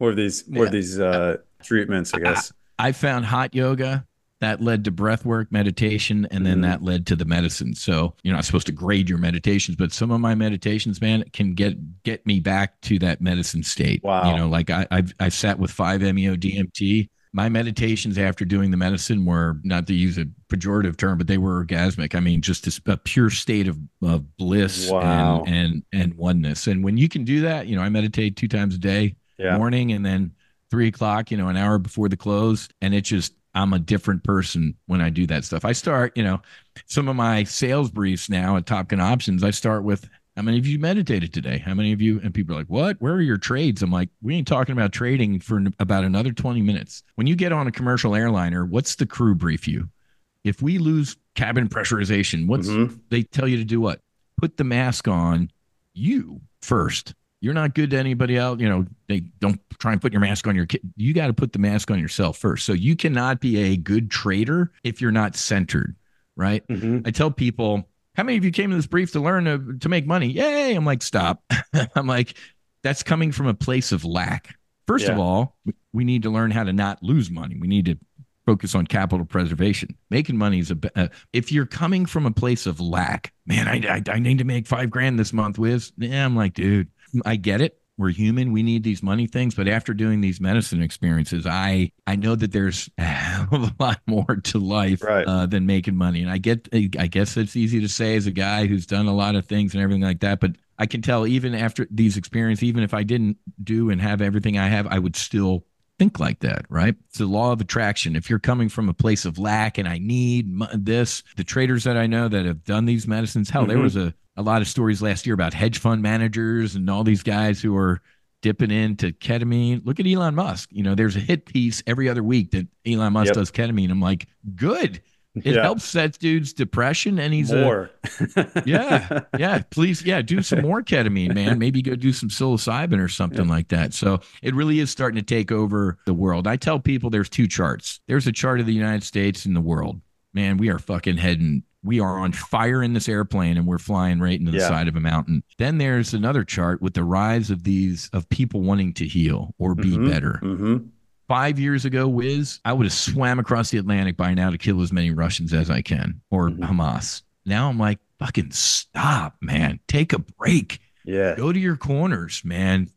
treatments, I guess. I found hot yoga that led to breath work, meditation, and then that led to the medicine. So you're not supposed to grade your meditations, but some of my meditations, man, can get me back to that medicine state. Wow. Like I sat with 5-MeO DMT. My meditations after doing the medicine were, not to use a pejorative term, but they were orgasmic. I mean, just a pure state of bliss and oneness. And when you can do that, I meditate 2 times a day, morning and then 3 o'clock, an hour before the close. And I'm a different person when I do that stuff. I start, some of my sales briefs now at Top Gun Options, I start with, how many of you meditated today? How many of you? And people are like, what? Where are your trades? I'm like, we ain't talking about trading for about another 20 minutes. When you get on a commercial airliner, what's the crew brief you? If we lose cabin pressurization, they tell you to do what? Put the mask on you first. You're not good to anybody else. They don't try and put your mask on your kid. You got to put the mask on yourself first. So you cannot be a good trader if you're not centered, right? I tell people, how many of you came to this brief to learn to make money? Yay. I'm like, stop. I'm like, that's coming from a place of lack. First of all, we need to learn how to not lose money. We need to focus on capital preservation. Making money is if you're coming from a place of lack, man, I need to make $5,000 this month, Wiz. Yeah, I'm like, dude, I get it. We're human. We need these money things. But after doing these medicine experiences, I know that there's a lot more to life than making money. And I guess it's easy to say as a guy who's done a lot of things and everything like that. But I can tell even after these experiences, even if I didn't do and have everything I have, I would still think like that, right? It's the law of attraction. If you're coming from a place of lack and I need this, the traders that I know that have done these medicines, hell, there was a lot of stories last year about hedge fund managers and all these guys who are dipping into ketamine. Look at Elon Musk. There's a hit piece every other week that Elon Musk does ketamine. I'm like, good. It helps that dude's depression, and he's more. Please, do some more ketamine, man. Maybe go do some psilocybin or something like that. So it really is starting to take over the world. I tell people there's 2 charts. There's a chart of the United States and the world. Man, we are fucking heading. We are on fire in this airplane, and we're flying right into the side of a mountain. Then there's another chart with the rise of people wanting to heal or be better. 5 years ago, Wiz, I would have swam across the Atlantic by now to kill as many Russians as I can, or Hamas. Now I'm like, fucking stop, man. Take a break. Yeah. Go to your corners, man.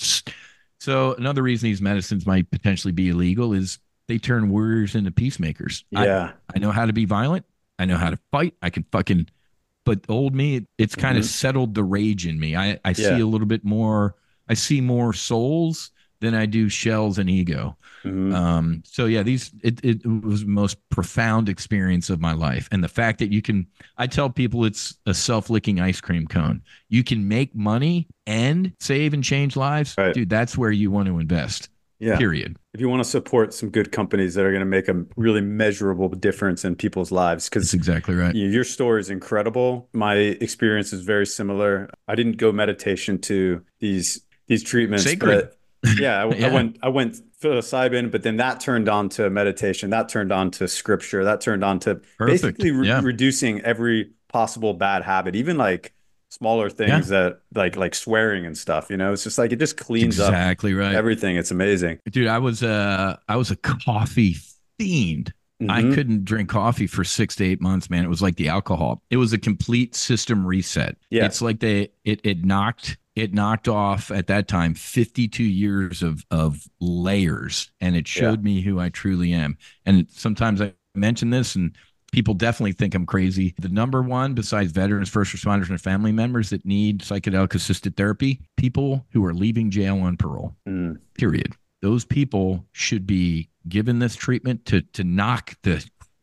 So another reason these medicines might potentially be illegal is they turn warriors into peacemakers. Yeah. I know how to be violent. I know how to fight. I can fucking, but old me, it's kind of settled the rage in me. I see a little bit more, I see more souls than I do shells and ego. So yeah, it was the most profound experience of my life. And the fact that I tell people it's a self-licking ice cream cone. You can make money and save and change lives. Right. Dude, that's where you want to invest. Yeah. Period. If you want to support some good companies that are going to make a really measurable difference in people's lives, because that's exactly right. Your story is incredible. My experience is very similar. I didn't go meditation to these treatments. Sacred. But I went psilocybin, but then that turned on to meditation. That turned on to scripture. That turned on to basically reducing every possible bad habit, even like smaller things that like swearing and stuff, it's just like, it just cleans up everything. It's amazing. Dude, I was a coffee fiend. I couldn't drink coffee for 6 to 8 months, man. It was like the alcohol. It was a complete system reset. Yeah. It's like it knocked off at that time 52 years of layers, and it showed me who I truly am. And sometimes I mention this and people definitely think I'm crazy. The number one, besides veterans, first responders, and their family members that need psychedelic assisted therapy, people who are leaving jail on parole, period. Those people should be given this treatment to knock the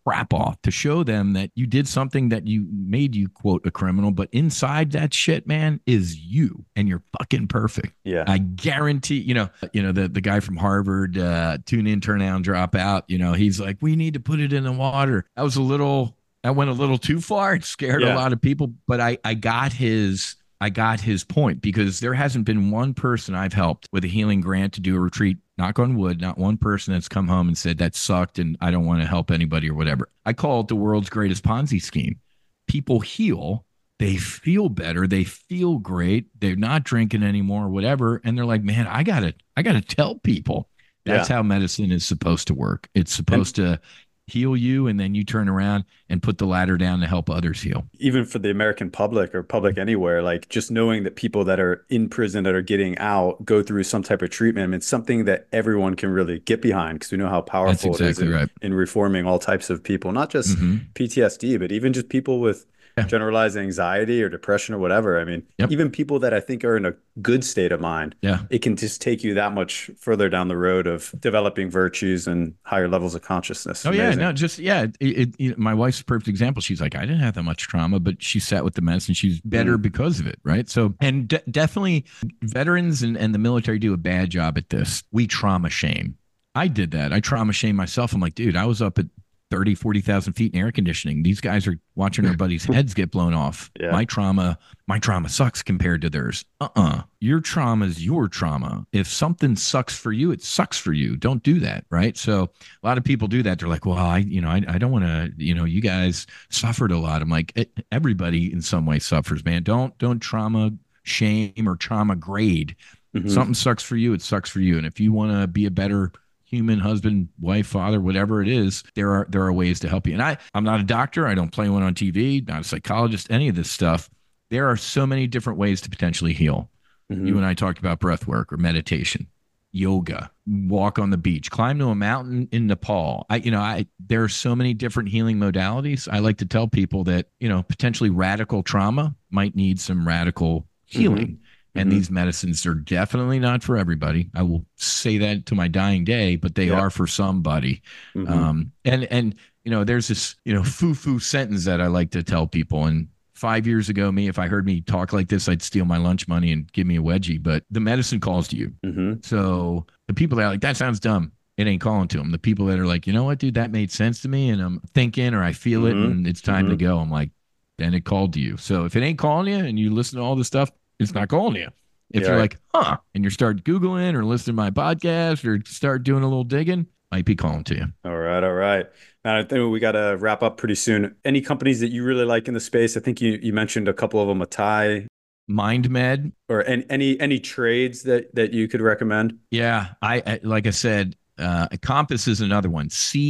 crap off, to show them that you did something that you made you, quote, a criminal, but inside that shit, man, is you, and you're fucking perfect. Yeah. I guarantee, the guy from Harvard, tune in, turn out, drop out, he's like, we need to put it in the water. That went a little too far. It scared a lot of people, but I got his point, because there hasn't been one person I've helped with a healing grant to do a retreat, knock on wood, not one person that's come home and said that sucked and I don't want to help anybody or whatever. I call it the world's greatest Ponzi scheme. People heal, they feel better, they feel great, they're not drinking anymore or whatever, and they're like, man, I gotta tell people. That's how medicine is supposed to work. It's supposed to heal you, and then you turn around and put the ladder down to help others heal. Even for the American public, or public anywhere, like just knowing that people that are in prison that are getting out go through some type of treatment, I mean, it's something that everyone can really get behind, because we know how powerful it is in reforming all types of people, not just PTSD, but even just people with generalized anxiety or depression or whatever. I mean, even people that I think are in a good state of mind, it can just take you that much further down the road of developing virtues and higher levels of consciousness. My wife's a perfect example. She's like, I didn't have that much trauma, but she sat with the medicine. She's better because of it, right? So, and definitely veterans and the military do a bad job at this. We trauma shame. I did that. I trauma shame myself. I'm like, dude, I was up at 30, 40,000 feet in air conditioning. These guys are watching their buddies' heads get blown off. My trauma sucks compared to theirs. Your trauma is your trauma. If something sucks for you, it sucks for you. Don't do that, right? So a lot of people do that. They're like, well, I don't want to, you guys suffered a lot. I'm like, everybody in some way suffers, man. Don't trauma shame or trauma grade. Something sucks for you, it sucks for you. And if you want to be a better human, husband, wife, father, whatever it is, there are ways to help you. And I'm not a doctor. I don't play one on TV, not a psychologist, any of this stuff. There are so many different ways to potentially heal. You and I talked about breath work or meditation, yoga, walk on the beach, climb to a mountain in Nepal. There are so many different healing modalities. I like to tell people that, potentially radical trauma might need some radical healing. And these medicines are definitely not for everybody. I will say that to my dying day, but they are for somebody. And there's this, foo-foo sentence that I like to tell people. And 5 years ago, if I heard me talk like this, I'd steal my lunch money and give me a wedgie. But the medicine calls to you. So the people that are like, that sounds dumb, it ain't calling to them. The people that are like, you know what, dude, that made sense to me, and I'm thinking, or I feel it, and it's time to go. I'm like, then it called to you. So if it ain't calling you and you listen to all this stuff, it's not calling you. If you're like, and you start Googling or listening to my podcast or start doing a little digging, might be calling to you. All right. Now, I think we got to wrap up pretty soon. Any companies that you really like in the space? I think you mentioned a couple of them, Atai, MindMed, or any trades that you could recommend? Yeah, I like I said, Compass is another one.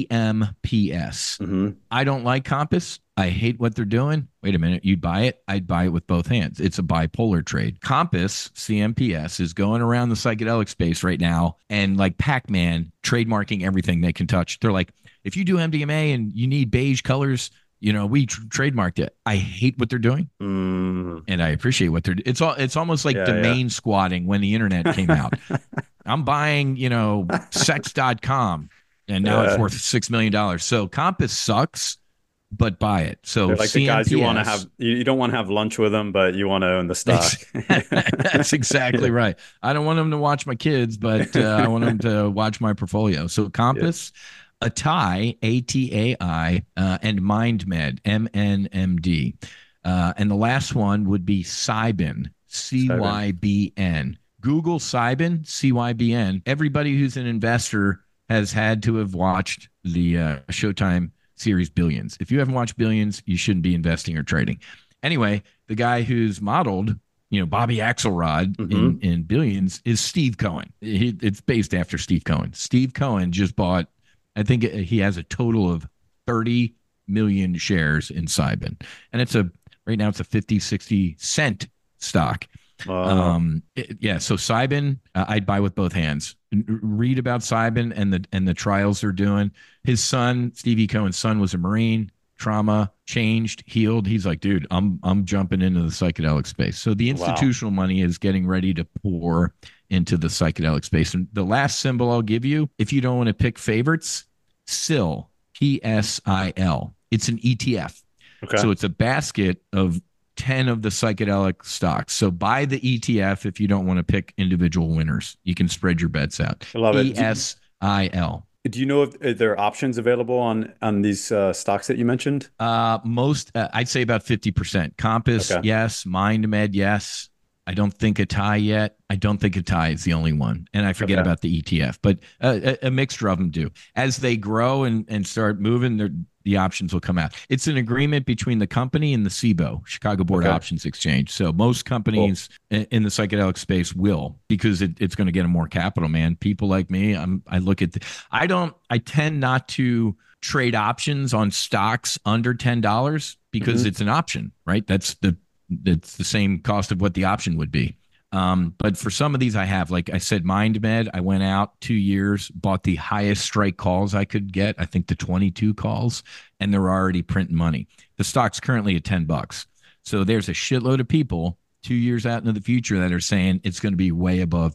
CMPS. I don't like Compass. I hate what they're doing. Wait a minute. You'd buy it? I'd buy it with both hands. It's a bipolar trade. Compass, CMPS, is going around the psychedelic space right now and like Pac-Man trademarking everything they can touch. They're like, if you do MDMA and you need beige colors, we trademarked it. I hate what they're doing. And I appreciate what they're doing. It's almost like domain squatting when the internet came out. I'm buying, sex.com, and now it's worth $6 million. So Compass sucks, but buy it. So they're like CMPS, the guys you want to have, you don't want to have lunch with them, but you want to own the stock. That's exactly right. I don't want them to watch my kids, but I want them to watch my portfolio. So Compass, Atai, ATAI, and MindMed, MNMD. And the last one would be Cybin, CYBN. Google Cybin, CYBN. Everybody who's an investor has had to have watched the Showtime series Billions. If you haven't watched Billions, you shouldn't be investing or trading. Anyway, the guy who's modeled, Bobby Axelrod in Billions is Steve Cohen. It's based after Steve Cohen. Steve Cohen just bought, I think he has a total of 30 million shares in Cybin. And right now it's a 50, 60 cent stock. So Cybin, I'd buy with both hands. Read about Cybin and the trials they're doing. His son, Stevie Cohen's son, was a Marine. Trauma, changed, healed. He's like, dude, I'm jumping into the psychedelic space. So the institutional money is getting ready to pour into the psychedelic space. And the last symbol I'll give you, if you don't want to pick favorites, SIL, PSIL. It's an ETF. Okay. So it's a basket of 10 of the psychedelic stocks. So buy the ETF if you don't want to pick individual winners. You can spread your bets out. I love it. PSIL. Do you know if there are options available on these stocks that you mentioned? Most, I'd say about 50%. Compass, Okay. yes. MindMed, yes. I don't think Atai yet. I don't think Atai is the only one. And I forget about the ETF, but a mixture of them do. As they grow and start moving, the options will come out. It's an agreement between the company and the SIBO, Chicago Board Options Exchange. So most companies in the psychedelic space will, because it's going to get them more capital, man. People like me, I look at I tend not to trade options on stocks under $10 because it's an option, right? It's the same cost of what the option would be. But for some of these I have, like I said, MindMed, I went out 2 years, bought the highest strike calls I could get, I think the 22 calls, and they're already printing money. The stock's currently at $10. So there's a shitload of people 2 years out into the future that are saying it's going to be way above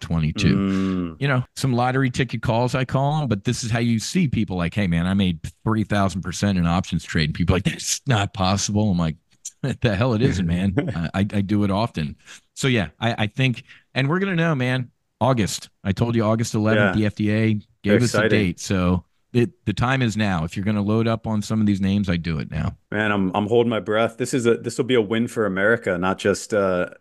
22. You know, some lottery ticket calls, I call them, but this is how you see people like, hey man, I made 3,000% in options trade. People are like, that's not possible. I'm like, the hell it isn't, man. I do it often. So yeah, I think, and we're gonna know, man. August. I told you August 11th. The FDA gave us a date. So the time is now. If you're gonna load up on some of these names, I do it now. Man, I'm holding my breath. This will be a win for America, not just for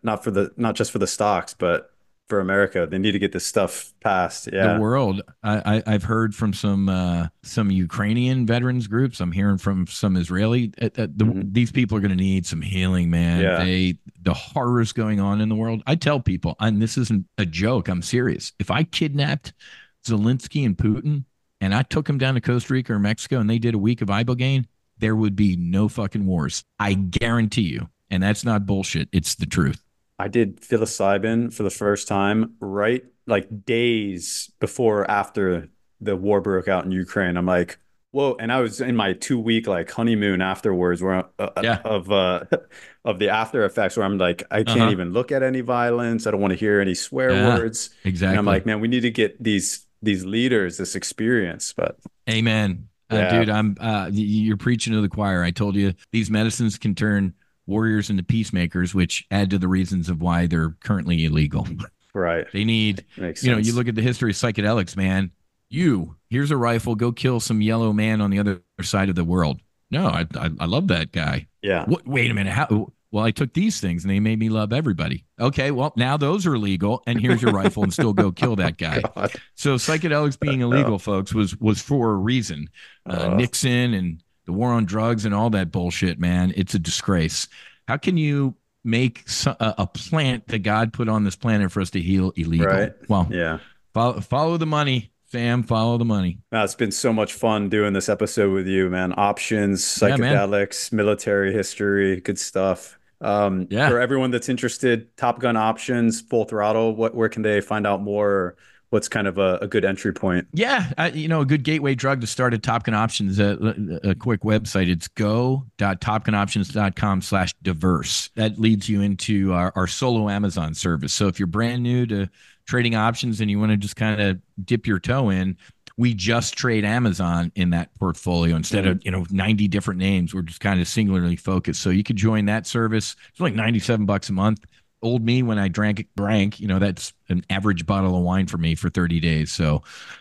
the stocks, but for America. They need to get this stuff passed. Yeah. The world. I've heard from some Ukrainian veterans groups. I'm hearing from some Israeli. These people are going to need some healing, man. Yeah. The horrors going on in the world. I tell people, and this isn't a joke, I'm serious. If I kidnapped Zelensky and Putin and I took them down to Costa Rica or Mexico and they did a week of Ibogaine, there would be no fucking wars. I guarantee you. And that's not bullshit. It's the truth. I did psilocybin for the first time right like days before or after the war broke out in Ukraine. I'm like, whoa. And I was in my 2-week like honeymoon afterwards where of the after effects where I'm like, I can't even look at any violence. I don't want to hear any swear words. Exactly. And I'm like, man, we need to get these leaders this experience. But amen. Dude, you're preaching to the choir. I told you these medicines can turn warriors into peacemakers, which add to the reasons of why they're currently illegal. Right. They need, Makes you know, sense. you look at the history of psychedelics, man. Here's a rifle, go kill some yellow man on the other side of the world. No, I love that guy. Yeah. Wait a minute. How? Well, I took these things and they made me love everybody. Okay, well, now those are legal, and here's your rifle and still go kill that guy. God. So psychedelics being illegal, folks, was for a reason. Nixon and the war on drugs and all that bullshit, man. It's a disgrace. How can you make a plant that God put on this planet for us to heal illegal? Right. Well, Yeah. follow the money, Sam. Follow the money. It's been so much fun doing this episode with you, man. Options, Yeah, man. psychedelics, military history, good stuff. For everyone that's interested, Top Gun Options, Full Throttle, where can they find out more? Or what's kind of a good entry point? Yeah, a good gateway drug to start at Top Gun Options, a quick website. It's go.topgunoptions.com/diverse. That leads you into our solo Amazon service. So if you're brand new to trading options and you want to just kind of dip your toe in, we just trade Amazon in that portfolio instead of 90 different names. We're just kind of singularly focused. So you could join that service. It's like $97 a month. Old me when I drank, that's an average bottle of wine for me for 30 days. So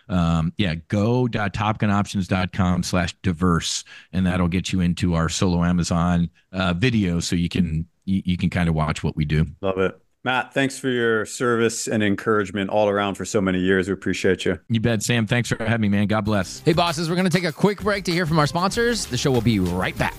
go.topgunoptions.com/diverse, and that'll get you into our solo Amazon video so you can kind of watch what we do. Love it. Matt, thanks for your service and encouragement all around for so many years. We appreciate you. You bet, Sam. Thanks for having me, man. God bless. Hey, bosses, we're going to take a quick break to hear from our sponsors. The show will be right back.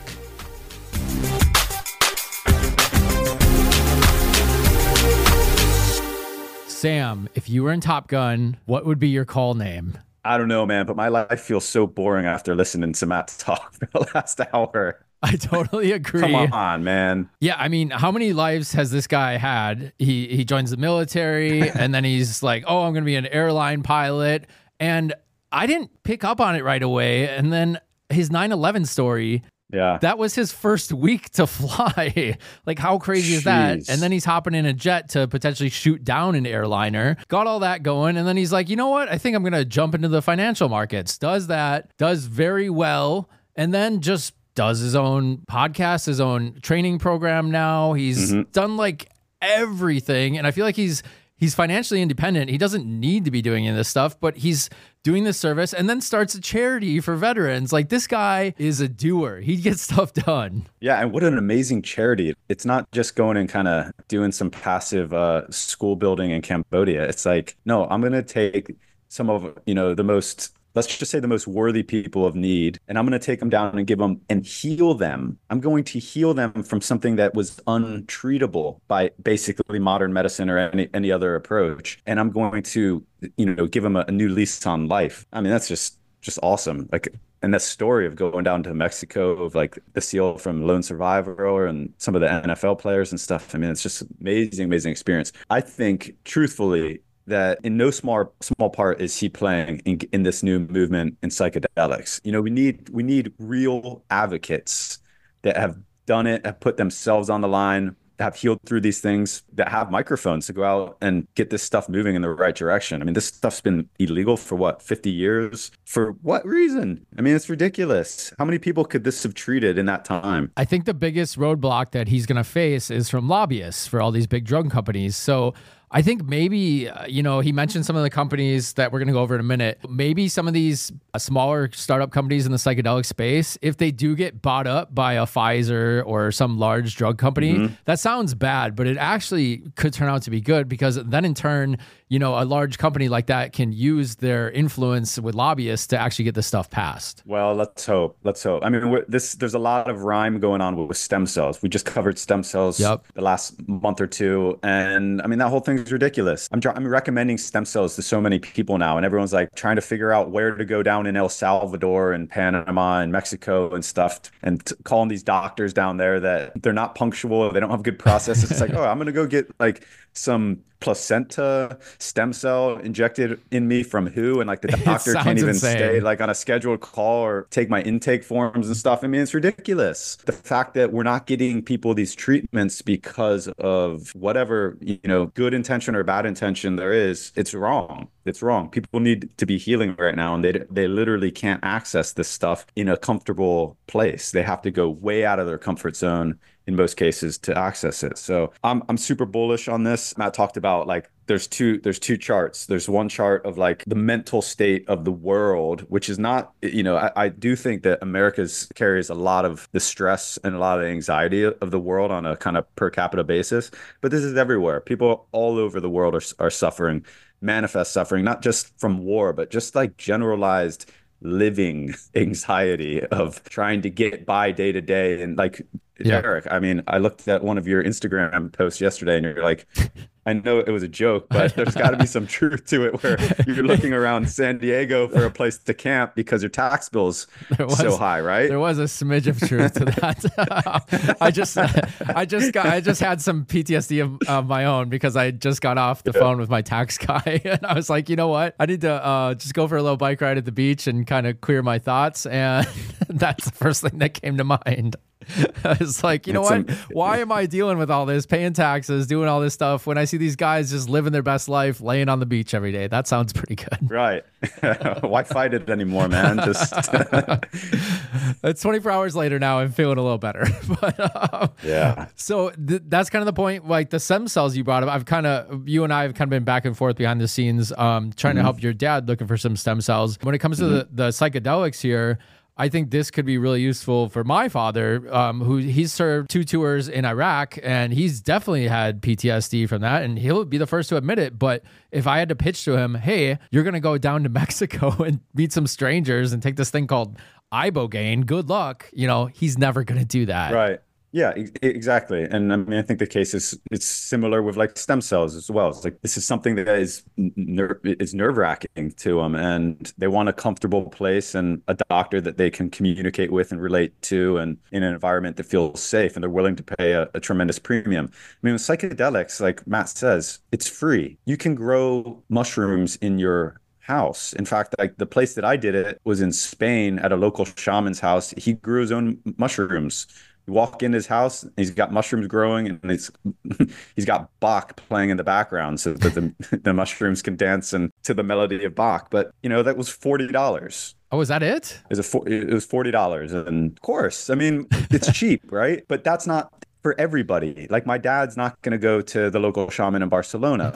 Sam, if you were in Top Gun, what would be your call name? I don't know, man, but my life feels so boring after listening to Matt talk for the last hour. I totally agree. Come on, man. Yeah, I mean, how many lives has this guy had? He joins the military and then he's like, oh, I'm going to be an airline pilot. And I didn't pick up on it right away. And then his 9/11 story, Yeah. That was his first week to fly. Like, how crazy is that? And then he's hopping in a jet to potentially shoot down an airliner. Got all that going. And then he's like, you know what? I think I'm going to jump into the financial markets. Does that, does very well. And then just does his own podcast, his own training program now. He's done like everything. And I feel like he's financially independent. He doesn't need to be doing any of this stuff, but he's doing this service and then starts a charity for veterans. Like, this guy is a doer. He gets stuff done. Yeah. And what an amazing charity. It's not just going and kind of doing some passive school building in Cambodia. It's like, no, I'm going to take some of, the most, let's just say the most worthy people of need, and I'm going to take them down and give them and heal them. I'm going to heal them from something that was untreatable by basically modern medicine or any other approach. And I'm going to, give them a new lease on life. I mean, that's just awesome. Like, and that story of going down to Mexico, of like the SEAL from Lone Survivor and some of the NFL players and stuff. I mean, it's just amazing experience. I think, truthfully, that in no small part is he playing in this new movement in psychedelics. We need real advocates that have done it, have put themselves on the line, have healed through these things, that have microphones to go out and get this stuff moving in the right direction. I mean, this stuff's been illegal for 50 years? For what reason? I mean, it's ridiculous. How many people could this have treated in that time? I think the biggest roadblock that he's going to face is from lobbyists for all these big drug companies. So I think maybe, he mentioned some of the companies that we're going to go over in a minute. Maybe some of these smaller startup companies in the psychedelic space, if they do get bought up by a Pfizer or some large drug company, that sounds bad, but it actually could turn out to be good, because then in turn, a large company like that can use their influence with lobbyists to actually get this stuff passed. Well, let's hope. I mean, there's a lot of rhyme going on with stem cells. We just covered stem cells the last month or two. And I mean, that whole thing is ridiculous. I'm recommending stem cells to so many people now, and everyone's like trying to figure out where to go down in El Salvador and Panama and Mexico and stuff, and calling these doctors down there that they're not punctual, they don't have good processes. It's like, oh, I'm going to go get like some placenta stem cell injected in me from who, and like the doctor can't even stay like on a scheduled call or take my intake forms and stuff. I mean, it's ridiculous. The fact that we're not getting people these treatments because of whatever, good intention or bad intention there is, it's wrong. It's wrong. People need to be healing right now, and they literally can't access this stuff in a comfortable place. They have to go way out of their comfort zone in most cases to access it. So I'm super bullish on this. Matt talked about like there's two charts. There's one chart of like the mental state of the world, which is not, I do think that America carries a lot of the stress and a lot of the anxiety of the world on a kind of per capita basis. But this is everywhere. People all over the world are suffering, manifest suffering, not just from war, but just like generalized living anxiety of trying to get by day to day. And like, Eric, I mean, I looked at one of your Instagram posts yesterday and you're like, I know it was a joke, but there's got to be some truth to it, where you're looking around San Diego for a place to camp because your tax bill's so high, right? There was a smidge of truth to that. I just had some PTSD of my own, because I just got off the phone with my tax guy, and I was like, you know what? I need to just go for a little bike ride at the beach and kind of clear my thoughts, and that's the first thing that came to mind. It's like, why am I dealing with all this, paying taxes, doing all this stuff, when I see these guys just living their best life, laying on the beach every day? That sounds pretty good. Right. Why fight it anymore, man? Just It's 24 hours later now. I'm feeling a little better. But yeah. So that's kind of the point. Like the stem cells you brought up, you and I have kind of been back and forth behind the scenes, trying to help your dad looking for some stem cells. When it comes to the psychedelics here, I think this could be really useful for my father, who he's served 2 tours in Iraq, and he's definitely had PTSD from that, and he'll be the first to admit it. But if I had to pitch to him, hey, you're going to go down to Mexico and meet some strangers and take this thing called ibogaine, good luck. He's never going to do that. Right. Yeah, exactly. And I mean, I think the case it's similar with like stem cells as well. It's like, this is something that is nerve-wracking to them, and they want a comfortable place and a doctor that they can communicate with and relate to, and in an environment that feels safe, and they're willing to pay a tremendous premium. I mean, with psychedelics, like Matt says, it's free. You can grow mushrooms in your house. In fact, like the place that I did it was in Spain at a local shaman's house. He grew his own mushrooms. You walk in his house, he's got mushrooms growing, and he's got Bach playing in the background so that the mushrooms can dance and to the melody of Bach. But that was $40. Oh, is that it? It was $40, and of course, I mean, it's cheap, right? But that's not for everybody. Like my dad's not going to go to the local shaman in Barcelona,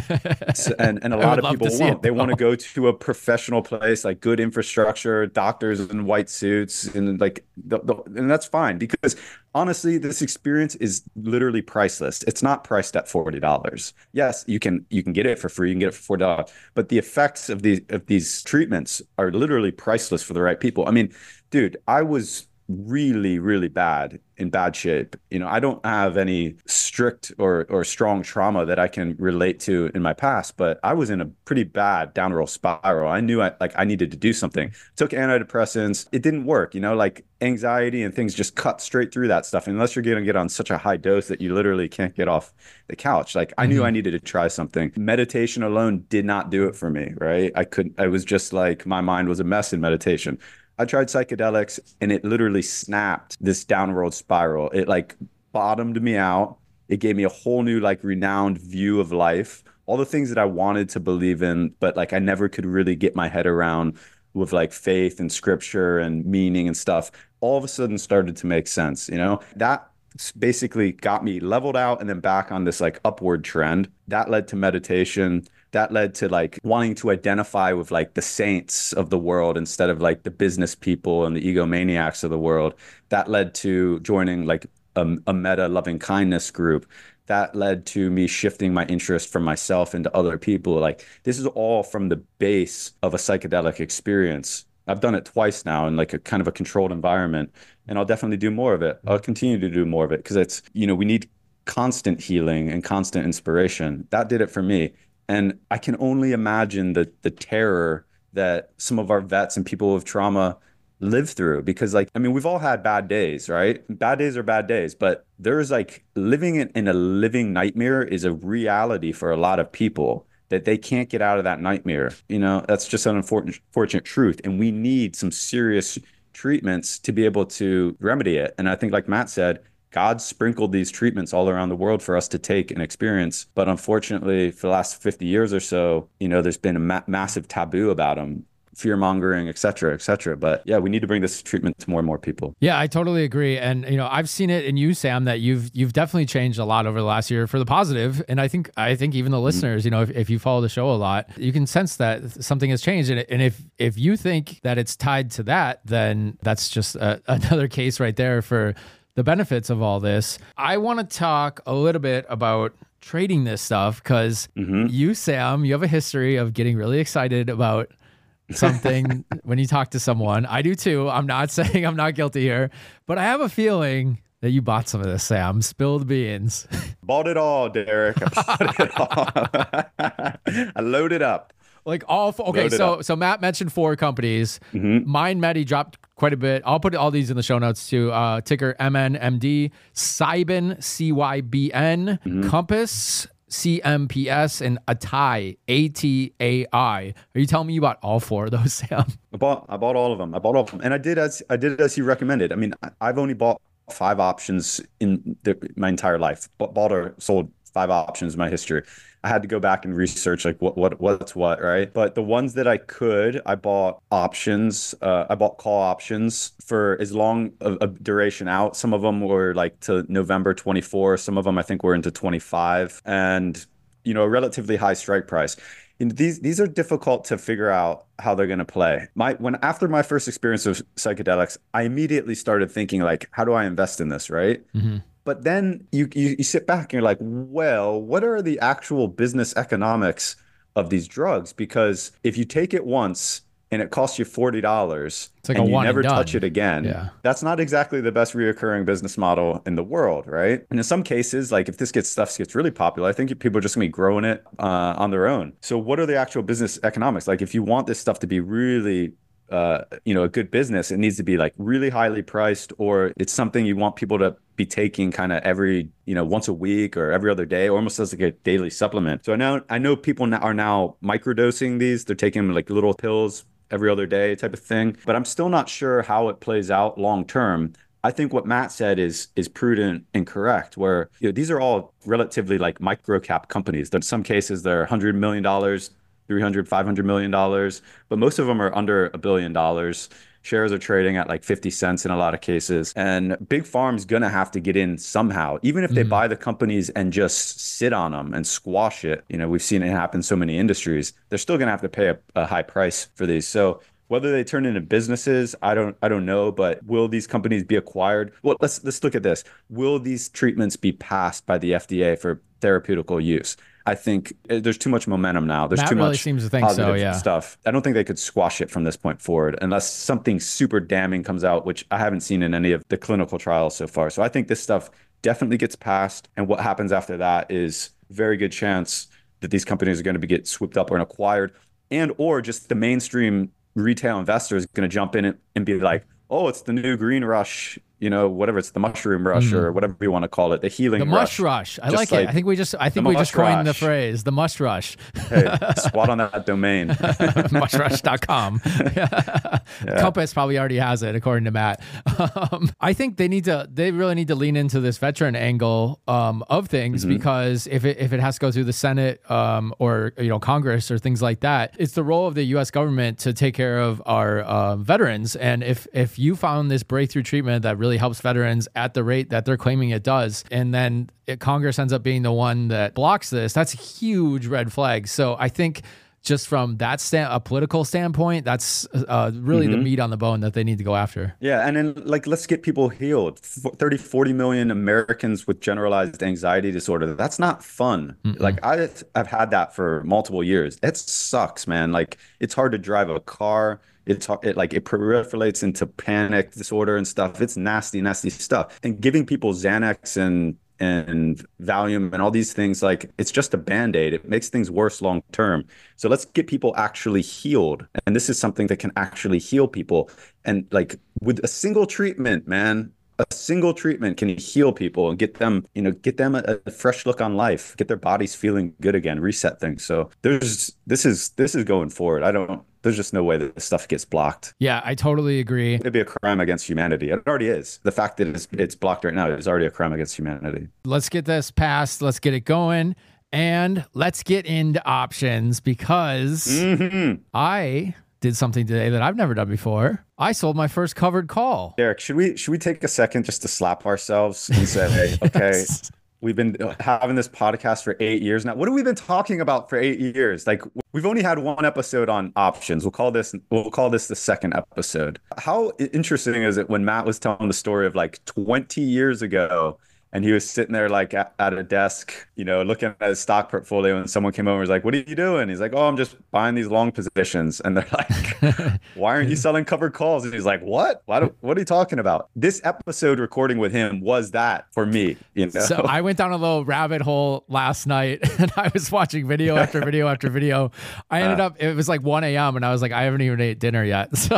and a lot of people won't. They want to go to a professional place, like good infrastructure, doctors in white suits, and like and that's fine, because honestly, this experience is literally priceless. It's not priced at $40. Yes, you can get it for free. You can get it for $40, but the effects of these treatments are literally priceless for the right people. I mean, dude, I was really, really in bad shape. I don't have any strict or strong trauma that I can relate to in my past, but I was in a pretty bad downward spiral. I knew I needed to do something. Took antidepressants. It didn't work, like anxiety and things just cut straight through that stuff. Unless you're going to get on such a high dose that you literally can't get off the couch. Like I knew I needed to try something. Meditation alone did not do it for me, right? I was just like, my mind was a mess in meditation. I tried psychedelics and it literally snapped this downward spiral. It like bottomed me out. It gave me a whole new like renowned view of life. All the things that I wanted to believe in, but like I never could really get my head around with like faith and scripture and meaning and stuff, all of a sudden started to make sense. That basically got me leveled out and then back on this like upward trend. That led to meditation. That led to like wanting to identify with like the saints of the world instead of like the business people and the egomaniacs of the world. That led to joining like a meta loving kindness group. That led to me shifting my interest from myself into other people. Like this is all from the base of a psychedelic experience. I've done it twice now in like a kind of a controlled environment, and I'll definitely do more of it. I'll continue to do more of it because it's, we need constant healing and constant inspiration. That did it for me. And I can only imagine the terror that some of our vets and people with trauma live through, because like, I mean, we've all had bad days, right? Bad days are bad days, but there's like living in a living nightmare is a reality for a lot of people that they can't get out of that nightmare. That's just an unfortunate truth. And we need some serious treatments to be able to remedy it. And I think like Matt said, God sprinkled these treatments all around the world for us to take and experience. But unfortunately, for the last 50 years or so, there's been a massive taboo about them, fear mongering, et cetera, et cetera. But yeah, we need to bring this treatment to more and more people. Yeah, I totally agree. And, I've seen it in you, Sam, that you've definitely changed a lot over the last year for the positive. And I think even the listeners, if you follow the show a lot, you can sense that something has changed. And if you think that it's tied to that, then that's just another case right there for the benefits of all this. I want to talk a little bit about trading this stuff because you, Sam, you have a history of getting really excited about something when you talk to someone. I do too. I'm not saying I'm not guilty here, but I have a feeling that you bought some of this, Sam. Spill the beans. Bought it all, Derek. I bought it all. I loaded up. Like all okay, so Matt mentioned 4 companies. Mind Medi dropped quite a bit. I'll put all these in the show notes too. Ticker MNMD, Cybin CYBN, Compass CMPS, and Atai ATAI. Are you telling me you bought all 4 of those, Sam? I bought all of them. And I did as you recommended. I mean, I've only bought 5 options in my entire life. Bought or sold 5 options in my history. I had to go back and research like what's what, right? But the ones that I could, I bought options. I bought call options for as long a duration out. Some of them were like to November 24. Some of them I think were into 25, and a relatively high strike price. These are difficult to figure out how they're going to play. After my first experience with psychedelics, I immediately started thinking like, how do I invest in this, right? But then you sit back and you're like, well, what are the actual business economics of these drugs? Because if you take it once and it costs you $40 and you never touch it again, that's not exactly the best reoccurring business model in the world, right? And in some cases, like if this stuff gets really popular, I think people are just gonna be growing it on their own. So what are the actual business economics? Like if you want this stuff to be really a good business, it needs to be like really highly priced, or it's something you want people to be taking kind of every, once a week or every other day, almost as like a daily supplement. So I know people are now microdosing these. They're taking like little pills every other day type of thing, but I'm still not sure how it plays out long term. I think what Matt said is prudent and correct, where these are all relatively like micro cap companies. In some cases, they're $100 million, $300, $500 million, but most of them are under $1 billion. Shares are trading at like 50 cents in a lot of cases. And Big Pharma's going to have to get in somehow, even if they buy the companies and just sit on them and squash it. We've seen it happen in so many industries. They're still going to have to pay a high price for these. So whether they turn into businesses, I don't know, but will these companies be acquired? Well, let's look at this. Will these treatments be passed by the FDA for therapeutical use? I think there's too much momentum now. There's too really much seems to think positive so, yeah. stuff. I don't think they could squash it from this point forward unless something super damning comes out, which I haven't seen in any of the clinical trials so far. So I think this stuff definitely gets passed. And what happens after that is very good chance that these companies are going to get swooped up or acquired, and or just the mainstream retail investor is going to jump in and be like, oh, it's the new green rush, whatever, it's the mushroom rush or whatever you want to call it, the healing rush. The mush rush. I like it. I think we just coined the phrase, the mush rush. Hey, squat on that domain. Mushrush.com. Yeah. Compass probably already has it, according to Matt. I think they really need to lean into this veteran angle of things, because if it has to go through the Senate or Congress or things like that, it's the role of the U.S. government to take care of our veterans. And if you found this breakthrough treatment that really helps veterans at the rate that they're claiming it does, and then Congress ends up being the one that blocks this, that's a huge red flag. So I think just from that a political standpoint, that's really the meat on the bone that they need to go after. Yeah. And then let's get people healed. 30, 40 million Americans with generalized anxiety disorder. That's not fun. Like I've had that for multiple years. It sucks, man. Like it's hard to drive a car. It proliferates into panic disorder and stuff. It's nasty, nasty stuff. And giving people Xanax and Valium and all these things, like it's just a Band-Aid. It makes things worse long term. So let's get people actually healed. And this is something that can actually heal people. And like with a single treatment, man, a single treatment can heal people and get them a fresh look on life, get their bodies feeling good again, reset things. So this is going forward. There's just no way that this stuff gets blocked. Yeah, I totally agree. It'd be a crime against humanity. It already is. The fact that it's blocked right now is already a crime against humanity. Let's get this passed. Let's get it going. And let's get into options, because I did something today that I've never done before. I sold my first covered call. Derek, should we take a second just to slap ourselves and say, hey, okay, we've been having this podcast for 8 years now. What have we been talking about for 8 years? Like, we've only had one episode on options. We'll call this the second episode. How interesting is it when Matt was telling the story of like 20 years ago, and he was sitting there like at a desk, looking at his stock portfolio, and someone came over and was like, what are you doing? He's like, oh, I'm just buying these long positions. And they're like, why aren't you selling covered calls? And he's like, what? What are you talking about? This episode recording with him was that for me, So I went down a little rabbit hole last night, and I was watching video after video after video. I ended up, it was like 1 a.m. and I was like, I haven't even ate dinner yet. So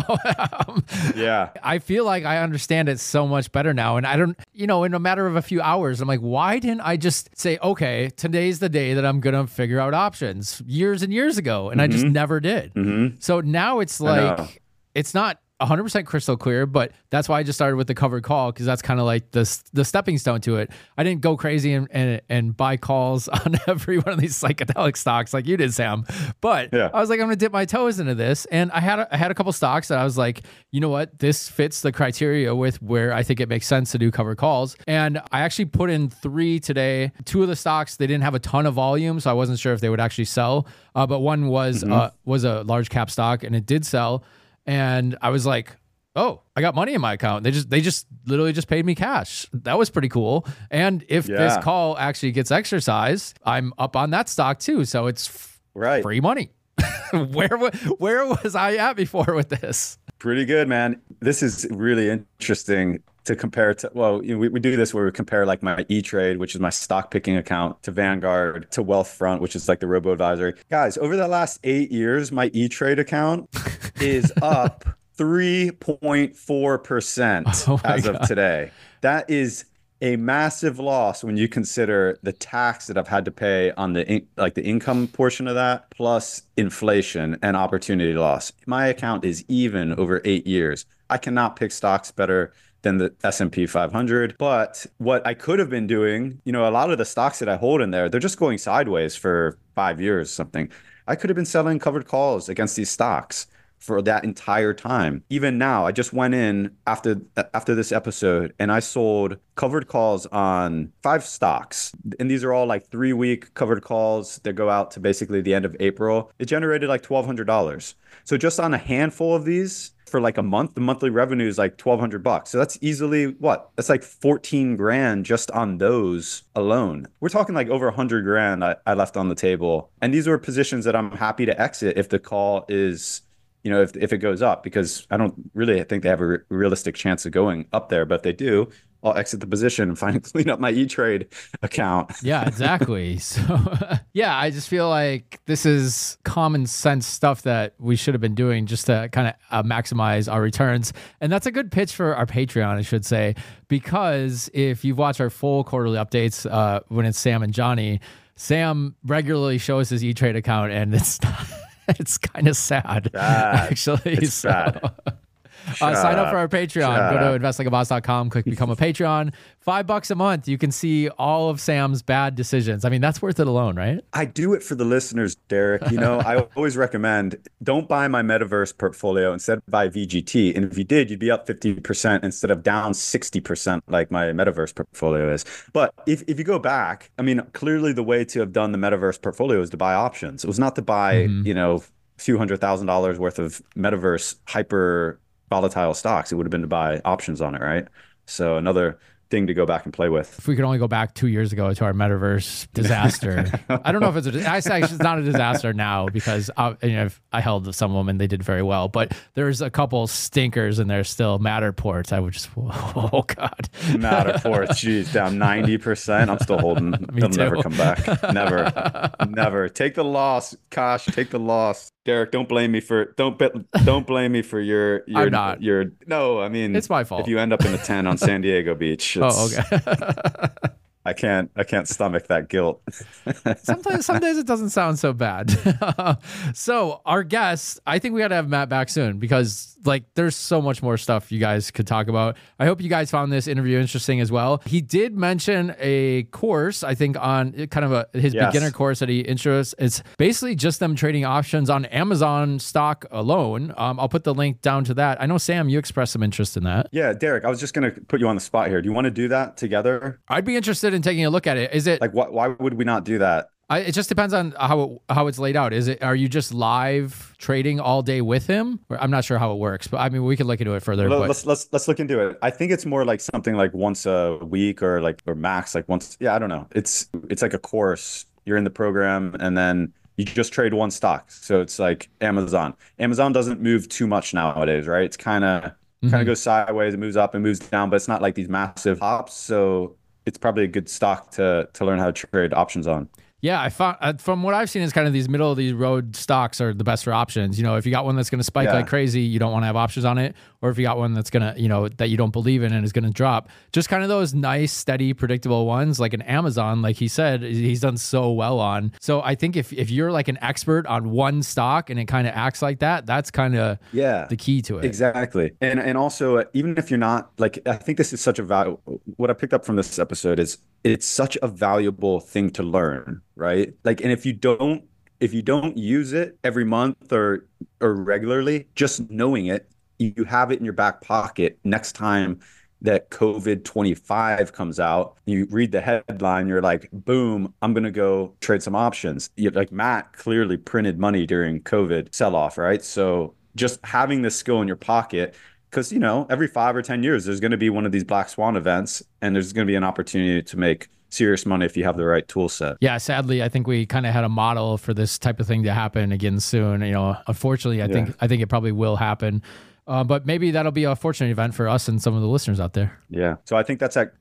yeah, I feel like I understand it so much better now. And I don't, in a matter of a few hours, I'm like, why didn't I just say, okay, today's the day that I'm going to figure out options years and years ago? And I just never did. So now it's like, it's not 100% crystal clear, but that's why I just started with the covered call, because that's kind of like the stepping stone to it. I didn't go crazy and buy calls on every one of these psychedelic stocks like you did, Sam. But yeah. I was like, I'm going to dip my toes into this. And I had a couple stocks that I was like, you know what? This fits the criteria with where I think it makes sense to do covered calls. And I actually put in 3 today. 2 of the stocks, they didn't have a ton of volume, so I wasn't sure if they would actually sell. But one was a large cap stock, and it did sell. And I was like, oh, I got money in my account. They just literally just paid me cash. That was pretty cool. And if this call actually gets exercised, I'm up on that stock too. So it's free money. Where was I at before with this? Pretty good, man. This is really interesting to compare to, well, we do this where we compare like my E-Trade, which is my stock picking account, to Vanguard, to Wealthfront, which is like the robo-advisory. Guys, over the last 8 years, my E-Trade account is up 3.4% as of today. That is a massive loss when you consider the tax that I've had to pay on the income portion of that, plus inflation and opportunity loss. My account is even over 8 years. I cannot pick stocks better than the S&P 500. But what I could have been doing, a lot of the stocks that I hold in there, they're just going sideways for 5 years, something. I could have been selling covered calls against these stocks for that entire time. Even now, I just went in after this episode and I sold covered calls on 5 stocks. And these are all like 3-week covered calls that go out to basically the end of April. It generated like $1,200. So just on a handful of these for like a month, the monthly revenue is like $1,200. So that's easily that's like 14 grand just on those alone. We're talking like over 100 grand I left on the table. And these were positions that I'm happy to exit if the call is, if it goes up, because I don't really think they have a realistic chance of going up there, but if they do, I'll exit the position and finally clean up my E-Trade account. Yeah, exactly. So yeah, I just feel like this is common sense stuff that we should have been doing just to kind of maximize our returns. And that's a good pitch for our Patreon, I should say, because if you've watched our full quarterly updates when it's Sam and Johnny, Sam regularly shows his E-Trade account and it's not, it's kind of sad, actually. It's sad. Sign up for our Patreon. Go to investlikeaboss.com, click become a Patreon. $5 a month. You can see all of Sam's bad decisions. I mean, that's worth it alone, right? I do it for the listeners, Derek. I always recommend don't buy my metaverse portfolio. Instead, buy VGT. And if you did, you'd be up 50% instead of down 60% like my metaverse portfolio is. But if you go back, I mean, clearly the way to have done the metaverse portfolio is to buy options. It was not to buy, a few $100,000 worth of metaverse hyper volatile stocks. It would have been to buy options on it, right? So another thing to go back and play with. If we could only go back 2 years ago to our metaverse disaster. I don't know if it's not a disaster now because I held some of them and they did very well, but there's a couple stinkers and there's still Matterports. I would just, oh God. Matterport, geez, down 90%. I'm still holding. It'll never come back. Never. Take the loss, Kosh. Take the loss. Derek, don't blame me for your I'm not. No, I mean, it's my fault. If you end up in a 10 on San Diego Beach, okay. I can't stomach that guilt. Some days it doesn't sound so bad. So our guest, I think we got to have Matt back soon because there's so much more stuff you guys could talk about. I hope you guys found this interview interesting as well. He did mention a course, I think on kind of his beginner course that he introduced. It's basically just them trading options on Amazon stock alone. I'll put the link down to that. I know, Sam, you expressed some interest in that. Yeah, Derek, I was just going to put you on the spot here. Do you want to do that together? I'd be interested in taking a look at it. Is it why would we not do that? It just depends on how it's laid out. Are you just live trading all day with him? I'm not sure how it works, but I mean, we could look into it further. Let's look into it. I think it's more like something like once a week or max like once. Yeah, I don't know. It's like a course. You're in the program and then you just trade one stock. So it's like Amazon. Amazon doesn't move too much nowadays, right? It's kind of goes sideways. It moves up and moves down, but it's not like these massive hops. So it's probably a good stock to learn how to trade options on. Yeah, I found from what I've seen is kind of these middle of the road stocks are the best for options. If you got one that's going to spike like crazy, you don't want to have options on it. Or if you got one that's going to, that you don't believe in and is going to drop, just kind of those nice, steady, predictable ones like an Amazon, like he said, he's done so well on. So I think if you're like an expert on one stock and it kind of acts like that, that's kind of the key to it. Exactly. And also, even if you're not I think this is such a value. What I picked up from this episode is it's such a valuable thing to learn, right? And if you don't use it every month or regularly, just knowing it, you have it in your back pocket next time that COVID-25 comes out, you read the headline, you're like, boom, I'm going to go trade some options. Matt clearly printed money during COVID sell-off, right? So just having this skill in your pocket, because, every 5 or 10 years, there's going to be one of these black swan events and there's going to be an opportunity to make serious money if you have the right tool set. Yeah, sadly, I think we kind of had a model for this type of thing to happen again soon. Unfortunately, I think it probably will happen. But maybe that'll be a fortunate event for us and some of the listeners out there. Yeah. So I think that's at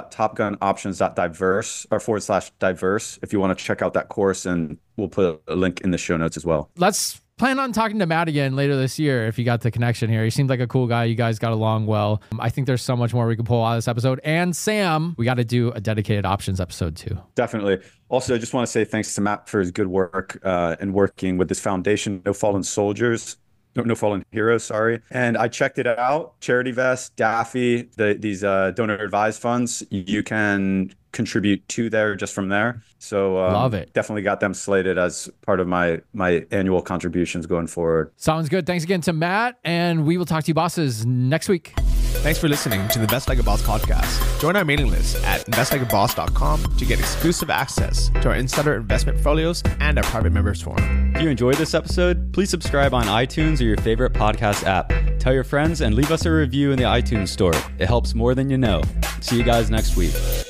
go.topgunoptions.diverse or /diverse if you want to check out that course, and we'll put a link in the show notes as well. Let's Plan on talking to Matt again later this year if you got the connection here. He seemed like a cool guy. You guys got along well. I think there's so much more we can pull out of this episode. And Sam, we got to do a dedicated options episode too. Definitely. Also, I just want to say thanks to Matt for his good work in working with this foundation, No Fallen Heroes, sorry. And I checked it out. CharityVest, Daffy, these donor advised funds, you can contribute to there just from there. So love it. Definitely got them slated as part of my annual contributions going forward. Sounds good. Thanks again to Matt, and we will talk to you bosses next week. Thanks for listening to the Invest Like a Boss podcast. Join our mailing list at investlikeaboss.com to get exclusive access to our insider investment portfolios and our private members forum. If you enjoyed this episode, please subscribe on iTunes or your favorite podcast app. Tell your friends and leave us a review in the iTunes store. It helps more than you know. See you guys next week.